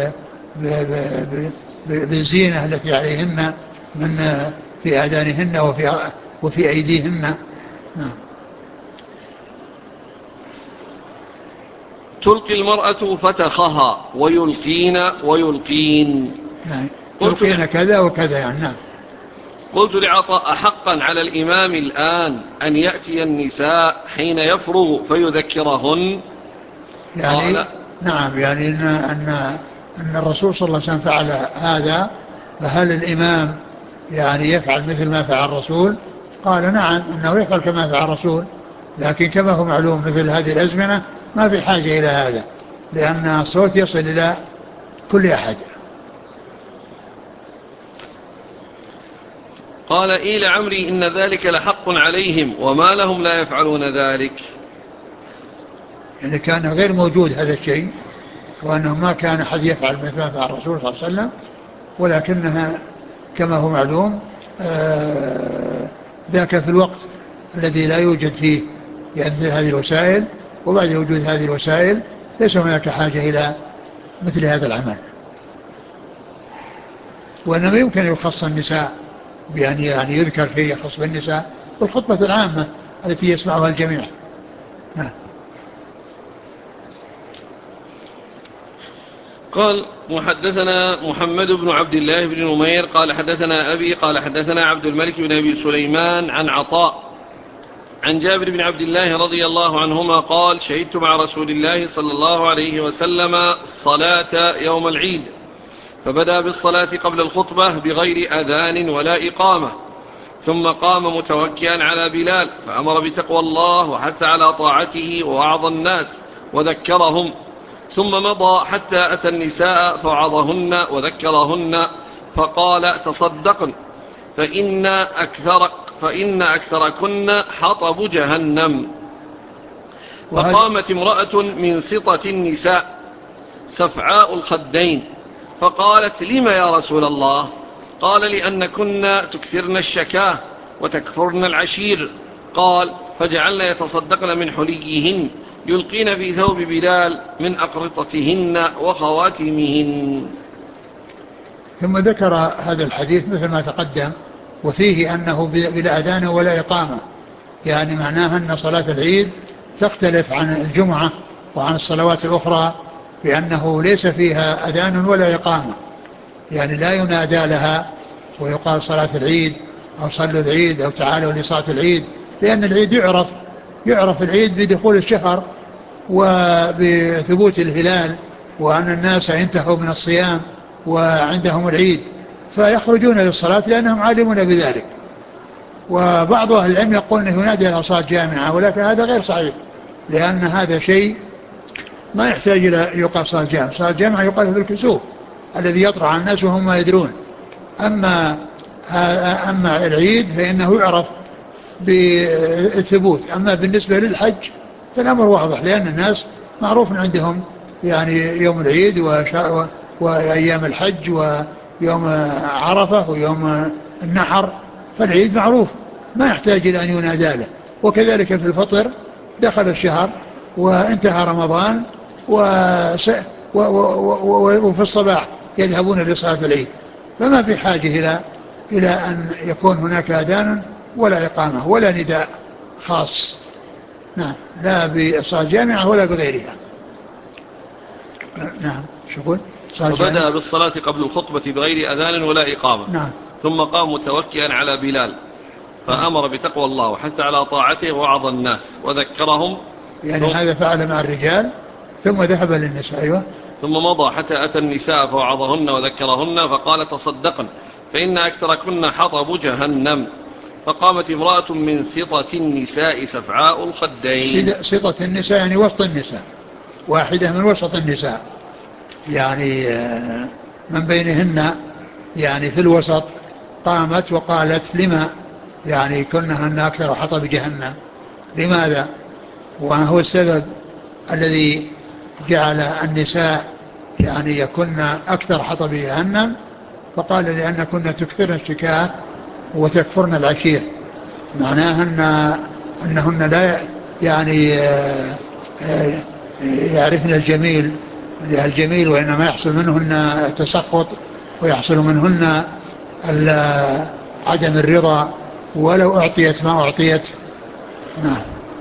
S2: بالزينة التي عليهن من في آذانهن وفي أيديهن.
S1: تلقي المرأة فتخها ويلقين
S2: يلقين كذا وكذا يعني. نعم.
S1: قلت لعطاء أحقا على الإمام الآن أن يأتي النساء حين يفرغ فيذكرهن؟
S2: يعني نعم، يعني أن الرسول صلى الله عليه وسلم فعل هذا، فهل الإمام يعني يفعل مثل ما فعل الرسول؟ قال نعم، أنه يفعل كما فعل الرسول، لكن كما هو معلوم مثل هذه الأزمنة ما في حاجة إلى هذا، لأن الصوت يصل إلى كل أحد.
S1: قال لعمري إن ذلك لحق عليهم وما لهم لا يفعلون ذلك.
S2: يعني كان غير موجود هذا الشيء، وأنه ما كان أحد يفعل مثل ما فعل الرسول صلى الله عليه وسلم، ولكنها كما هو معلوم ذاك في الوقت الذي لا يوجد فيه يعني مثل هذه الوسائل، وبعد وجود هذه الوسائل ليس هناك حاجة إلى مثل هذا العمل، وإنما يمكن أن يخص النساء يعني يذكر فيه يخص بالنساء بالخطبة العامة التي يسمعها الجميع. نعم.
S1: قال محدثنا محمد بن عبد الله بن نمير قال حدثنا أبي قال حدثنا عبد الملك بن أبي سليمان عن عطاء عن جابر بن عبد الله رضي الله عنهما قال شهدت مع رسول الله صلى الله عليه وسلم الصلاة يوم العيد فبدأ بالصلاة قبل الخطبة بغير أذان ولا إقامة، ثم قام متوكئا على بلال فأمر بتقوى الله وحث على طاعته ووعظ الناس وذكرهم، ثم مضى حتى أتى النساء فوعظهن وذكرهن فقال تصدقن فإن أكثركن حطب جهنم. فقامت امرأة من سطة النساء سفعاء الخدين فقالت لم يا رسول الله؟ قال لأنكن تكثرن الشكاه وتكفرن العشير. قال فجعلن يتصدقن من حليهن يلقين في ثوب بلال من أقرطتهن وخواتمهن.
S2: ثم ذكر هذا الحديث مثل ما تقدم، وفيه أنه بلا أذان ولا إقامة، يعني معناها أن صلاة العيد تختلف عن الجمعة وعن الصلوات الأخرى بأنه ليس فيها أذان ولا إقامة، يعني لا ينادى لها ويقال صلاة العيد أو صلوا العيد أو تعالوا لصلاة العيد، لأن العيد يعرف العيد بدخول الشهر وبثبوت الهلال وأن الناس انتهوا من الصيام وعندهم العيد فيخرجون للصلاة لأنهم عالمون بذلك. وبعض أهل العلم يقول أنه ينادي على صلاة جامعة، ولكن هذا غير صحيح، لأن هذا شيء ما يحتاج إلى يقال صلاة جامعة. صلاة جامعة يقال في الكسوف الذي يطرح على الناس وهم ما يدرون. أما العيد فإنه يعرف بالثبوت. أما بالنسبة للحج فالأمر واضح، لأن الناس معروف عندهم يعني يوم العيد وأيام الحج ويوم عرفة ويوم النحر، فالعيد معروف ما يحتاج إلى أن ينادى له. وكذلك في الفطر دخل الشهر وانتهى رمضان وفي الصباح يذهبون لصلاة العيد، فما في حاجة إلى أن يكون هناك أذان ولا إقامة ولا نداء خاص. نعم، لا بصلاة جامعة ولا بغيرها. نعم، شكرا.
S1: فبدأ بالصلاة قبل الخطبة بغير أذان ولا إقامة.
S2: نعم.
S1: ثم قام متوكئا على بلال فأمر بتقوى الله وحث على طاعته ووعظ الناس وذكرهم،
S2: يعني هذا فعل مع الرجال ثم ذهب للنساء. أيوة.
S1: ثم مضى حتى أتى النساء فوعظهن وذكرهن فقال تصدقن فإن أكثركن حطب جهنم. فقامت امرأة من سطة النساء سفعاء الخدين.
S2: سطة النساء يعني وسط النساء، واحدة من وسط النساء، يعني من بينهن يعني في الوسط، قامت وقالت لما يعني كنهن أكثر حطب جهنم، لماذا؟ وما هو السبب الذي جعل النساء يعني يكن أكثر حطب جهنم؟ فقال لأن كنا تكثرن الشكاه وتكفرن العشير، معناها أنهن لا يعني يعرفن الجميل وإنما يحصل منهن التسخط ويحصل منهن عدم الرضا ولو أعطيت ما أعطيت. نعم.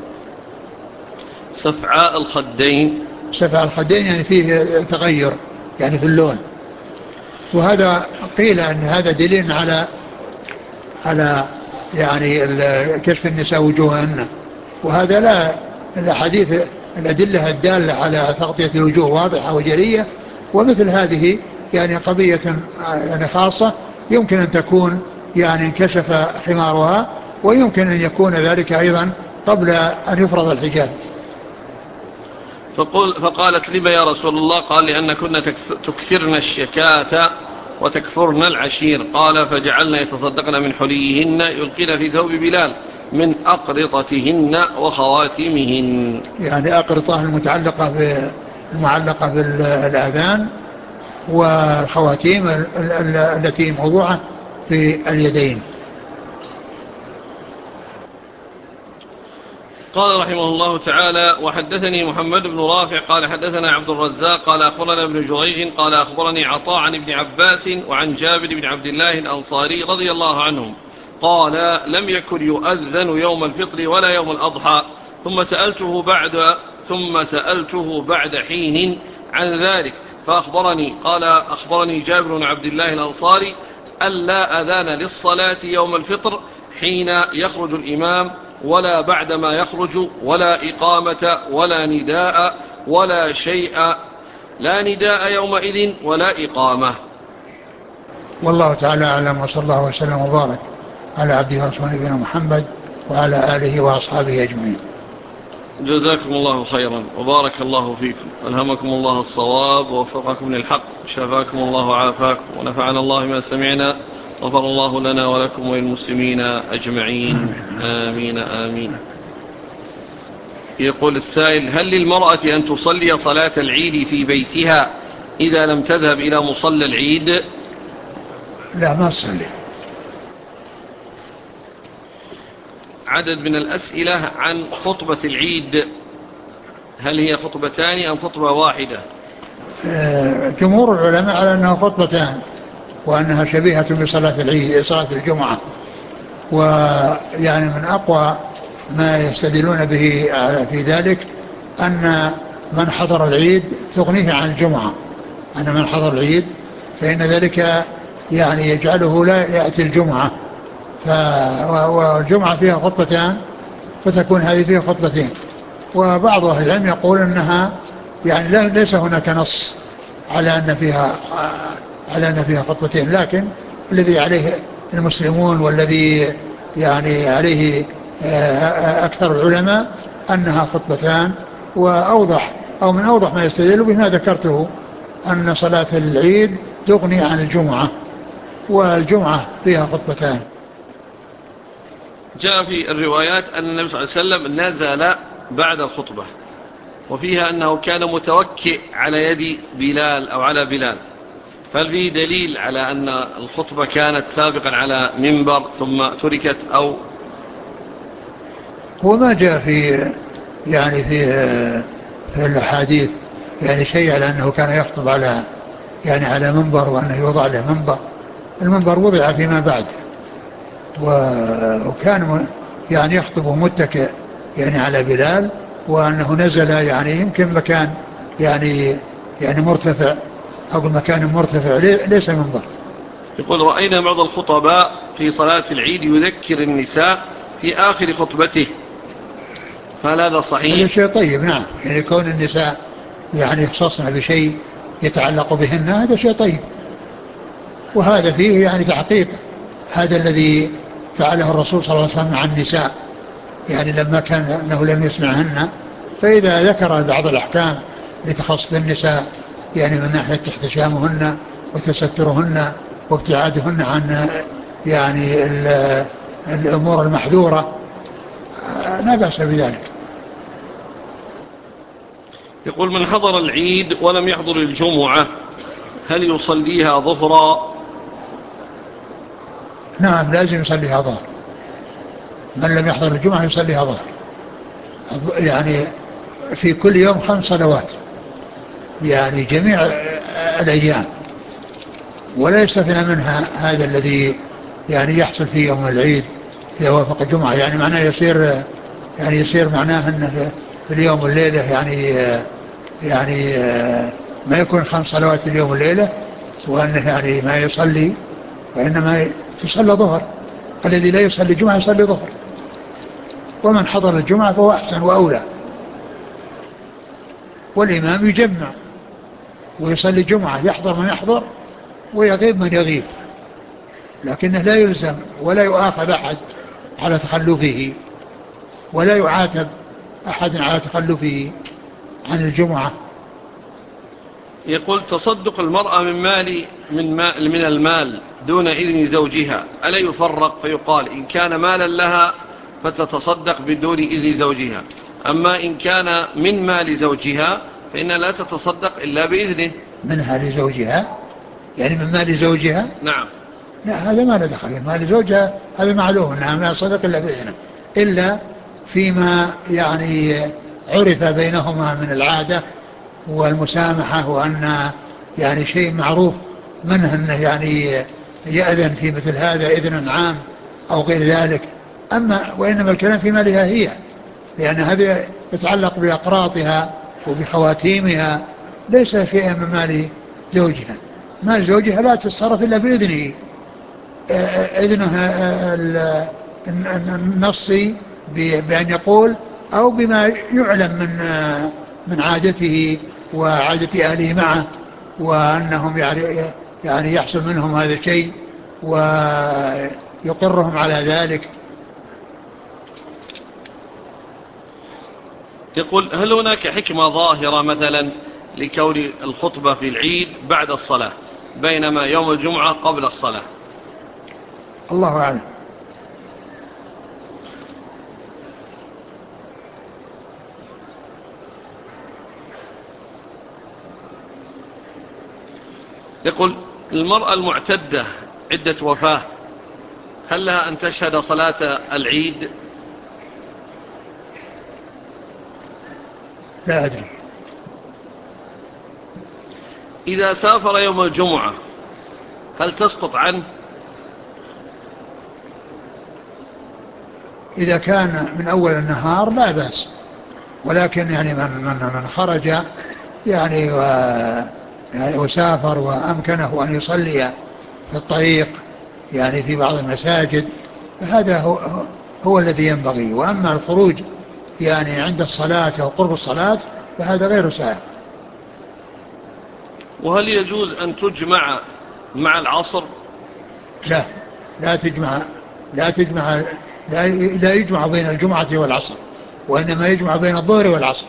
S1: سفعاء الخدين.
S2: سفعاء الخدين يعني فيه تغير يعني في اللون، وهذا قيل أن هذا دليل على يعني كشف النساء وجوههن، وهذا لا، الأحاديث الأدلة الدالة على تغطية الوجوه واضحة وجلية، ومثل هذه يعني قضية يعني خاصة يمكن أن تكون يعني انكشف حمارها، ويمكن أن يكون ذلك أيضا قبل أن يفرض الحجاب.
S1: فقالت لما يا رسول الله؟ قال لأن كنا تكثرن الشكاة وتكفرن العشير. قال فجعلنا يتصدقن من حليهن يلقين في ثوب بلال من أقرطتهن وخواتمهن.
S2: يعني أقرطة المعلقة بالآذان، والخواتيم التي موضوعة في اليدين.
S1: قال رحمه الله تعالى وحدثني محمد بن رافع قال حدثنا عبد الرزاق قال أخبرنا ابن جريج قال أخبرني عطاء عن ابن عباس وعن جابر بن عبد الله الأنصاري رضي الله عنهم قال لم يكن يؤذن يوم الفطر ولا يوم الأضحى، ثم سألته بعد حين عن ذلك فأخبرني قال أخبرني جابر بن عبد الله الأنصاري ألا أذان للصلاة يوم الفطر حين يخرج الإمام ولا بعدما يخرج ولا إقامة ولا نداء ولا شيء، لا نداء يومئذ ولا إقامة.
S2: والله تعالى أعلم، وصلى الله وسلم وبارك على عبده ورسوله نبينا محمد وعلى آله وأصحابه أجمعين.
S1: جزاكم الله خيرا وبارك الله فيكم، ألهمكم الله الصواب ووفقكم للحق، شفاكم الله وعافاكم، ونفعنا الله ما سمعنا، غفر الله لنا ولكم وللمسلمين أجمعين، آمين آمين. يقول السائل: هل للمرأة أن تصلي صلاة العيد في بيتها إذا لم تذهب إلى مصلى العيد؟
S2: لا، ما تصلي.
S1: عدد من الأسئلة عن خطبة العيد، هل هي خطبتان أم خطبة واحدة؟
S2: جمهور العلماء على أنها خطبتان، وأنها شبيهة بصلاة العيد، صلاة الجمعة. ويعني من أقوى ما يستدلون به في ذلك أن من حضر العيد تغنيه عن الجمعة، أن من حضر العيد فإن ذلك يعني يجعله لا يأتي الجمعة، والجمعة فيها خطبتان فتكون هذه فيها خطبتين. وبعض أهل العلم يقول أنها يعني ليس هناك نص على أن فيها خطبتين، لكن الذي عليه المسلمون والذي يعني عليه أكثر العلماء أنها خطبتان. وأوضح أو من أوضح ما يستدل بما ذكرته أن صلاة العيد تغني عن الجمعة، والجمعة فيها خطبتان.
S1: جاء في الروايات أن النبي صلى الله عليه وسلم نزل بعد الخطبة، وفيها أنه كان متوكئ على يد بلال أو على بلال، فهل فيه دليل على أن الخطبة كانت سابقا على منبر ثم تركت؟ أو
S2: هو ما جاء يعني في الأحاديث يعني شيء على أنه كان يخطب على منبر، وأنه يوضع له منبر. المنبر وضع فيما بعد، وكان يعني يخطب متكئ يعني على بلال، وأنه نزل يعني يمكن مكان يعني مرتفع، أو مكان مرتفع ليس منبر.
S1: يقول: رأينا بعض الخطباء في صلاة العيد يذكر النساء في آخر خطبته، فهل هذا صحيح؟
S2: هذا شيء طيب، نعم. يعني كون النساء يعني يخصصن بشيء يتعلق بهن هذا شيء طيب، وهذا فيه يعني تحقيق هذا الذي فعله الرسول صلى الله عليه وسلم مع النساء، يعني لما كان أنه لم يسمعهن، فإذا ذكر بعض الأحكام لتخص بالنساء يعني من ناحية احتشامهن وتسترهن وابتعادهن عن يعني الأمور المحذورة، لا بأس بذلك.
S1: يقول: من حضر العيد ولم يحضر الجمعة هل يصليها ظهرا؟
S2: نعم، لازم يصليها ظهر. من لم يحضر الجمعة يصليها ظهر، يعني في كل يوم 5 صلوات، يعني جميع الأيام، ولا يستثنى منها هذا الذي يعني يحصل في يوم العيد إذا وافق الجمعة. يعني معناه يصير معناه أن في اليوم والليلة يعني ما يكون 5 صلوات في اليوم والليلة، وأنه يعني ما يصلي، وإنما تصلى ظهر. الذي لا يصلي الجمعة يصلي ظهر، ومن حضر الجمعة فهو أحسن وأولى. والإمام يجمع ويصلي الجمعة، يحضر من يحضر ويغيب من يغيب، لكنه لا يلزم ولا يؤاخذ أحد على تخلفه، ولا يعاتب أحد على تخلفه عن الجمعة.
S1: يقول: تصدق المرأة من المال دون إذن زوجها ألا يفرق فيقال إن كان مالا لها فتتصدق بدون إذن زوجها، أما إن كان من مال زوجها فإن لا تتصدق إلا بإذنه؟
S2: منها لزوجها يعني من مال زوجها؟
S1: نعم.
S2: لا، هذا ما له دخل. مال زوجها هذا معلوم أنها لا تصدق إلا بإذنه، إلا فيما يعني عرف بينهما من العادة والمسامحة، وأن يعني شيء معروف منه أنه يعني يأذن في مثل هذا إذن عام أو غير ذلك. وإنما الكلام في مالها هي، لأن هذا يتعلق بأقراطها وبخواتيمها، ليس شيئا من مال زوجها. مال زوجها لا تتصرف إلا بإذنه، إذنها النصي بأن يقول، أو بما يعلم من عادته وعادة أهله معه، وأنهم يعني يحصل منهم هذا الشيء ويقرهم على ذلك.
S1: يقول: هل هناك حكمة ظاهرة مثلا لكون الخطبة في العيد بعد الصلاة بينما يوم الجمعة قبل الصلاة؟
S2: الله أعلم.
S1: يقول: المرأة المعتدة عدة وفاة هل لها أن تشهد صلاة العيد؟
S2: لا أدري.
S1: إذا سافر يوم الجمعة هل تسقط عنه؟
S2: إذا كان من أول النهار لا بأس، ولكن يعني من خرج يعني وسافر وأمكنه أن يصلي في الطريق يعني في بعض المساجد، فهذا هو الذي ينبغي. وأما الخروج يعني عند الصلاة أو قرب الصلاة فهذا غير سائغ.
S1: وهل يجوز أن تجمع مع العصر؟
S2: لا، لا تجمع، لا تجمع، لا يجمع بين الجمعة والعصر، وإنما يجمع بين الظهر والعصر.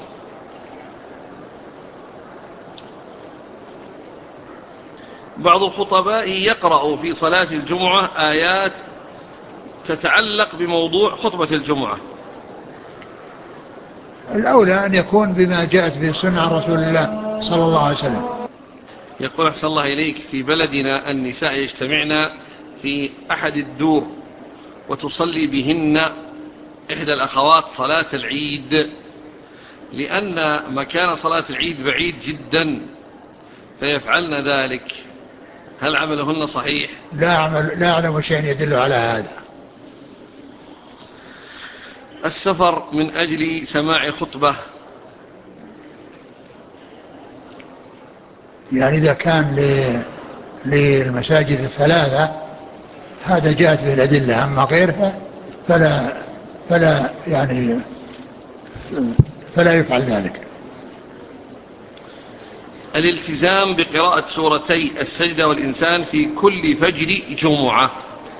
S1: بعض الخطباء يقرأ في صلاة الجمعة آيات تتعلق بموضوع خطبة الجمعة.
S2: الأولى أن يكون بما جاءت به السنة عن رسول الله صلى الله عليه وسلم.
S1: يقول: أحسن الله إليك، في بلدنا النساء يجتمعن في أحد الدور وتصلي بهن إحدى الأخوات صلاة العيد، لأن مكان صلاة العيد بعيد جدا فيفعلن ذلك، هل عملهن صحيح؟
S2: لا أعلم شيء يدل على هذا.
S1: السفر من أجل سماع خطبة،
S2: يعني إذا كان للمساجد الثلاثة هذا جاءت به الأدلة، أما غيرها فلا يعني فلا يفعل ذلك.
S1: الالتزام بقراءة سورتي السجدة والإنسان في كل فجر جمعة.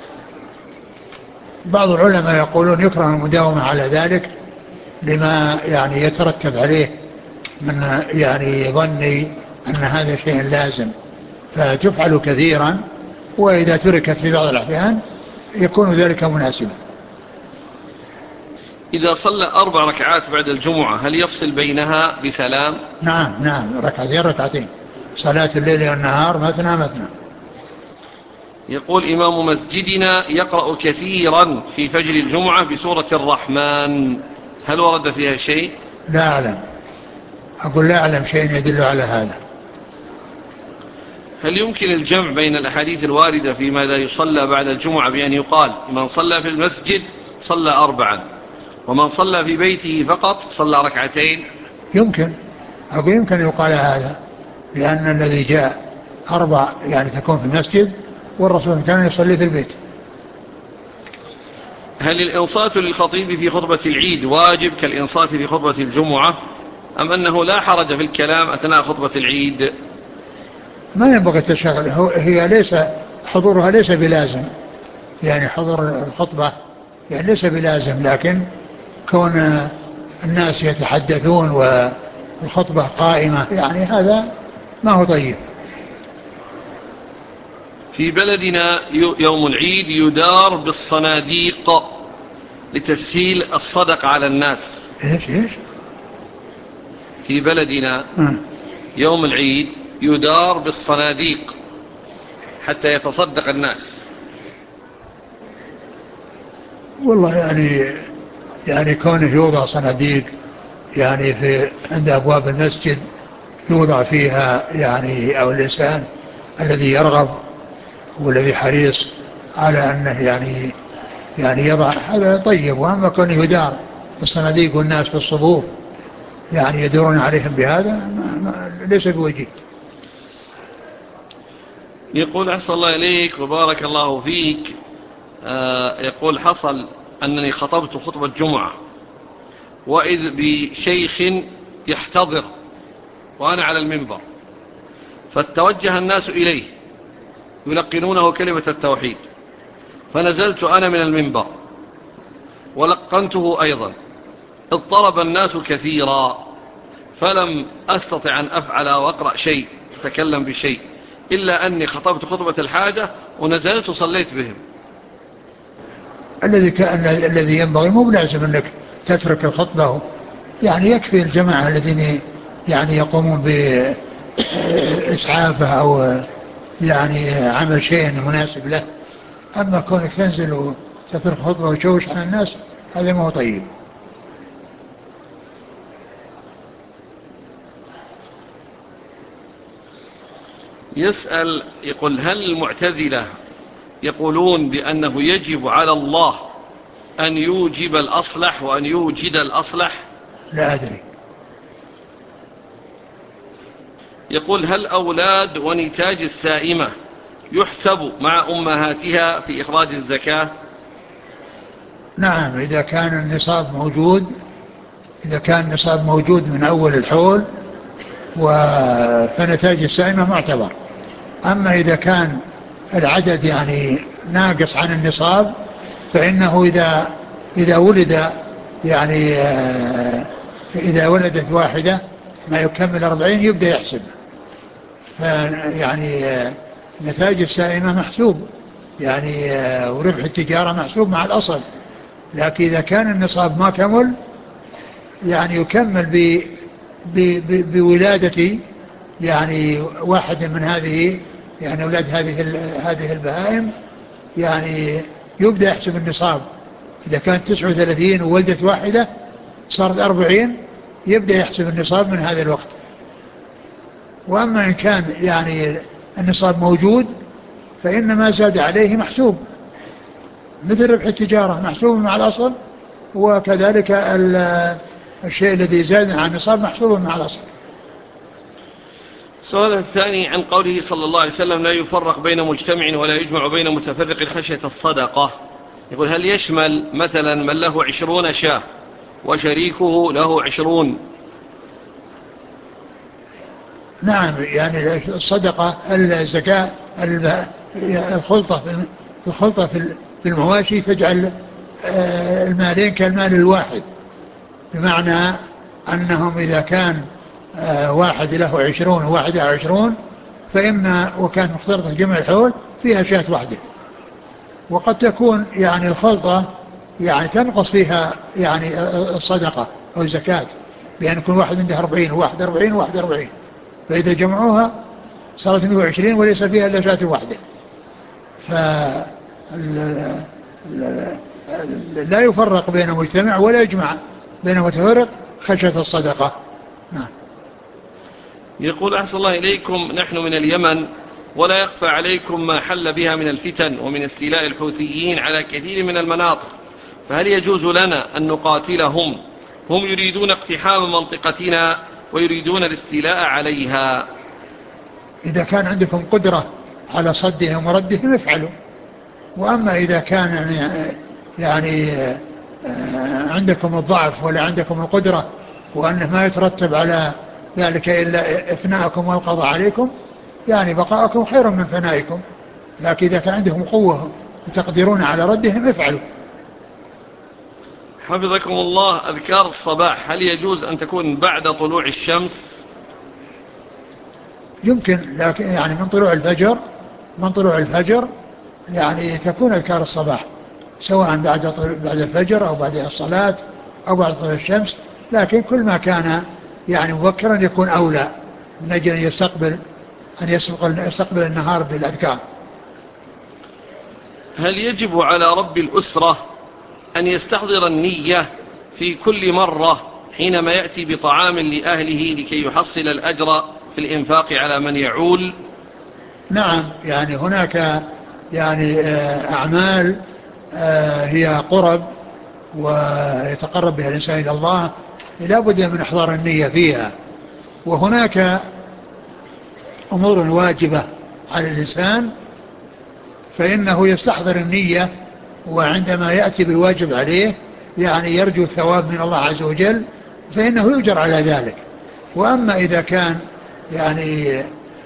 S2: بعض العلماء يقولون يكره المداومة على ذلك لما يعني يترتب عليه من يعني ظني أن هذا شيء لازم، فتفعل كثيرا، وإذا تركت في بعض الأحيان يكون ذلك مناسبا.
S1: إذا صلى 4 ركعات بعد الجمعة هل يفصل بينها بسلام؟
S2: نعم نعم، ركعتين ركعتين، صلاة الليل والنهار مثنى مثنى.
S1: يقول: إمام مسجدنا يقرأ كثيرا في فجر الجمعة بسورة الرحمن، هل ورد فيها شيء؟
S2: لا أعلم، أقول لا أعلم شيء يدل على هذا.
S1: هل يمكن الجمع بين الأحاديث الواردة في ماذا يصلى بعد الجمعة بأن يقال من صلى في المسجد صلى 4، ومن صلى في بيته فقط صلى 2 ركعتين؟
S2: يمكن، أقول يمكن يقال هذا، لأن الذي جاء 4 يعني تكون في المسجد، والرسول كان يصلي في البيت.
S1: هل الإنصات للخطيب في خطبة العيد واجب كالإنصات في خطبة الجمعة، أم أنه لا حرج في الكلام أثناء خطبة العيد؟
S2: ما ينبغي التشغل، هي ليس حضورها ليس بلازم، يعني حضور الخطبة يعني ليس بلازم، لكن كون الناس يتحدثون والخطبة قائمة يعني هذا ما هو طيب.
S1: في بلدنا يوم العيد يدار بالصناديق لتسهيل الصدقة على الناس.
S2: ايش
S1: في بلدنا
S2: آه.
S1: يوم العيد يدار بالصناديق حتى يتصدق الناس.
S2: والله يعني كونه يوضع صناديق يعني في عند أبواب المسجد يوضع فيها يعني، أو الإنسان الذي يرغب والذي حريص على أنه يعني يضع، هذا طيب. وأما كونه يدار في الصناديق والناس في الصفوف يعني يدورون عليهم بهذا ليس بوجيه.
S1: يقول أحسن الله إليك وبارك الله فيك. يقول حصل أنني خطبت خطبة جمعة وإذ بشيخ يحتضر وأنا على المنبر، فتوجه الناس إليه يلقنونه كلمة التوحيد، فنزلت أنا من المنبر ولقنته أيضا، اضطرب الناس كثيرا، فلم أستطع أن أفعل وأقرأ شيء أتكلم بشيء إلا أني خطبت خطبة الحاجة ونزلت وصليت بهم.
S2: الذي ينبغي مو بلازم أنك تترك الخطبة، يعني يكفي الجماعة الذين يعني يقومون بإسعافه أو يعني عمل شيء مناسب له. أما كونك تنزل وتترك خطبة وتشوش على الناس هذا ما هو طيب.
S1: يسأل يقول هل المعتزلة يقولون بأنه يجب على الله أن يوجب الأصلح وأن يوجد الأصلح؟
S2: لا أدري.
S1: يقول هل أولاد ونتاج السائمة يحسب مع أمهاتها في إخراج الزكاة؟
S2: نعم، إذا كان النصاب موجود، إذا كان النصاب موجود من أول الحول فنتاج السائمة معتبر. أما إذا كان العدد يعني ناقص عن النصاب فإنه إذا ولد يعني إذا ولدت واحدة ما يكمل 40 يبدأ يحسب. يعني نتاج السائمة محسوب يعني وربح التجارة محسوب مع الأصل. لكن إذا كان النصاب ما كمل يعني يكمل بولادة يعني واحد من هذه يعني أولاد هذه البهائم، يعني يبدأ يحسب النصاب. إذا كانت 39 وولدت واحدة صارت 40 يبدأ يحسب النصاب من هذا الوقت. وأما إن كان يعني النصاب موجود فإن ما زاد عليه محسوب، مثل ربح التجارة محسوب مع الأصل، وكذلك الشيء الذي زاد عن النصاب محسوب مع الأصل.
S1: السؤال الثاني عن قوله صلى الله عليه وسلم لا يفرق بين مجتمع ولا يجمع بين متفرق خشية الصدقة. يقول هل يشمل مثلا من له 20 شاة وشريكه له 20؟
S2: نعم، يعني الصدقة الزكاة الخلطة في المواشي تجعل المالين كالمال الواحد، بمعنى أنهم إذا كان واحد له 20 وواحد له 20 وكانت مختلطة جمع الحول فيها شاة واحدة. وقد تكون يعني الخلطة يعني تنقص فيها يعني الصدقة أو الزكاة، بأن يكون واحد عنده 40 وواحد 40 وواحد 40، فإذا جمعوها صارت 120 وليس فيها إلا شاة واحدة. لا يفرق بين مجتمع ولا يجمع بين متفرق خشية الصدقة. نعم.
S1: يقول أحسن الله إليكم نحن من اليمن ولا يخفى عليكم ما حل بها من الفتن ومن استيلاء الحوثيين على كثير من المناطق، فهل يجوز لنا أن نقاتلهم؟ هم يريدون اقتحام منطقتنا ويريدون الاستيلاء عليها.
S2: إذا كان عندكم قدرة على صدهم وردهم افعلوا. وأما إذا كان يعني عندكم الضعف ولا عندكم القدرة وأنه ما يترتب على ذلك إلا إفناءكم والقضاء عليكم، يعني بقاءكم خير من فنائكم. لكن إذا كان عندكم قوة وتقدرون على ردهم افعلوا.
S1: حفظكم الله، أذكار الصباح هل يجوز أن تكون بعد طلوع الشمس؟
S2: يمكن، لكن يعني من طلوع الفجر يعني تكون أذكار الصباح، سواء بعد الفجر أو بعد الصلاة أو بعد طلوع الشمس. لكن كل ما كان يعني مبكرا يكون أولى من أجل أن يستقبل النهار بالأذكار.
S1: هل يجب على رب الأسرة أن يستحضر النية في كل مرة حينما يأتي بطعام لأهله لكي يحصل الأجر في الإنفاق على من يعول؟
S2: نعم، يعني هناك يعني أعمال هي قرب ويتقرب بها الإنسان إلى الله لا بد من إحضار النية فيها. وهناك أمور واجبة على الإنسان فإنه يستحضر النية، وعندما يأتي بالواجب عليه يعني يرجو ثواب من الله عز وجل فإنه يؤجر على ذلك. وأما إذا كان يعني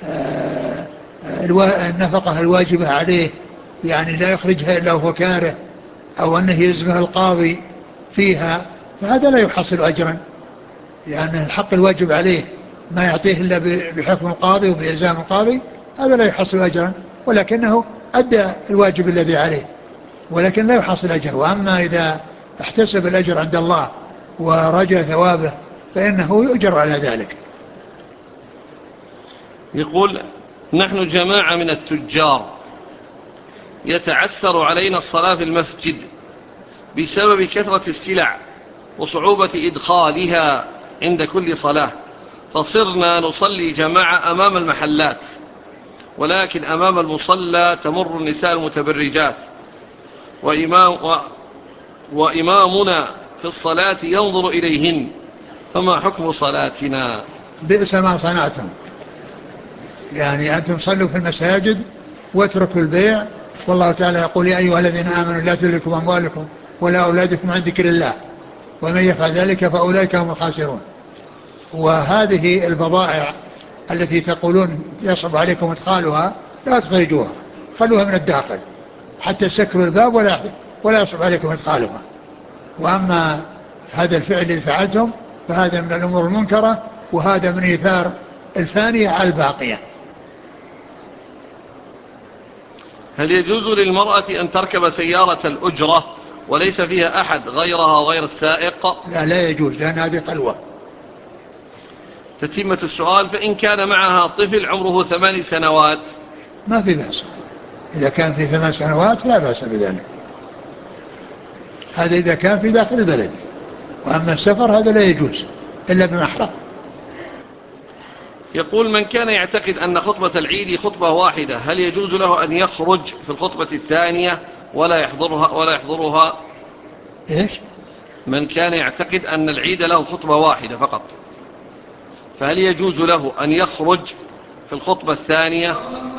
S2: النفقة الواجبة عليه يعني لا يخرجها إلا وهو كاره، أو أنه يلزمه القاضي فيها، فهذا لا يحصل أجرا، لأن الحق الواجب عليه ما يعطيه إلا بحكم القاضي وبإلزام القاضي، هذا لا يحصل أجرا، ولكنه أدى الواجب الذي عليه، ولكن لا يحصل أجر. وأما إذا احتسب الأجر عند الله ورجى ثوابه فإنه يؤجر على ذلك.
S1: يقول: نحن جماعة من التجار يتعسر علينا الصلاة في المسجد بسبب كثرة السلع وصعوبة إدخالها عند كل صلاة، فصرنا نصلي جماعة أمام المحلات، ولكن أمام المصلى تمر النساء المتبرجات، وإمامنا في الصلاة ينظر إليهن، فما حكم صلاتنا؟
S2: بئس ما صنعتم، يعني أنتم صلوا في المساجد واتركوا البيع، والله تعالى يقول: يا أيها الذين آمنوا لا تلهكم أموالكم ولا أولادكم عن ذكر الله ومن يفعل ذلك فأولئك هم الخاسرون. وهذه البضائع التي تقولون يصعب عليكم إدخالها لا تخرجوها، خلوها من الداخل حتى تسكروا الباب ولا يصعب عليكم إدخالها. وأما هذا الفعل الذي فعلتم فهذا من الأمور المنكرة، وهذا من إيثار الفانية على الباقية.
S1: هل يجوز للمرأة أن تركب سيارة الأجرة وليس فيها أحد غيرها غير السائق؟
S2: لا يجوز، لأن هذه قلوة.
S1: تتمة السؤال: فإن كان معها طفل عمره 8 سنوات؟
S2: ما في بأس، إذا كان في 8 سنوات لا بأس بذلك، هذا إذا كان في داخل البلد. وأما السفر هذا لا يجوز إلا بمحرم.
S1: يقول: من كان يعتقد أن خطبة العيد خطبة واحدة، هل يجوز له أن يخرج في الخطبة الثانية ولا يحضرها؟
S2: إيش؟
S1: من كان يعتقد أن العيد له خطبة واحدة فقط، فهل يجوز له أن يخرج في الخطبة الثانية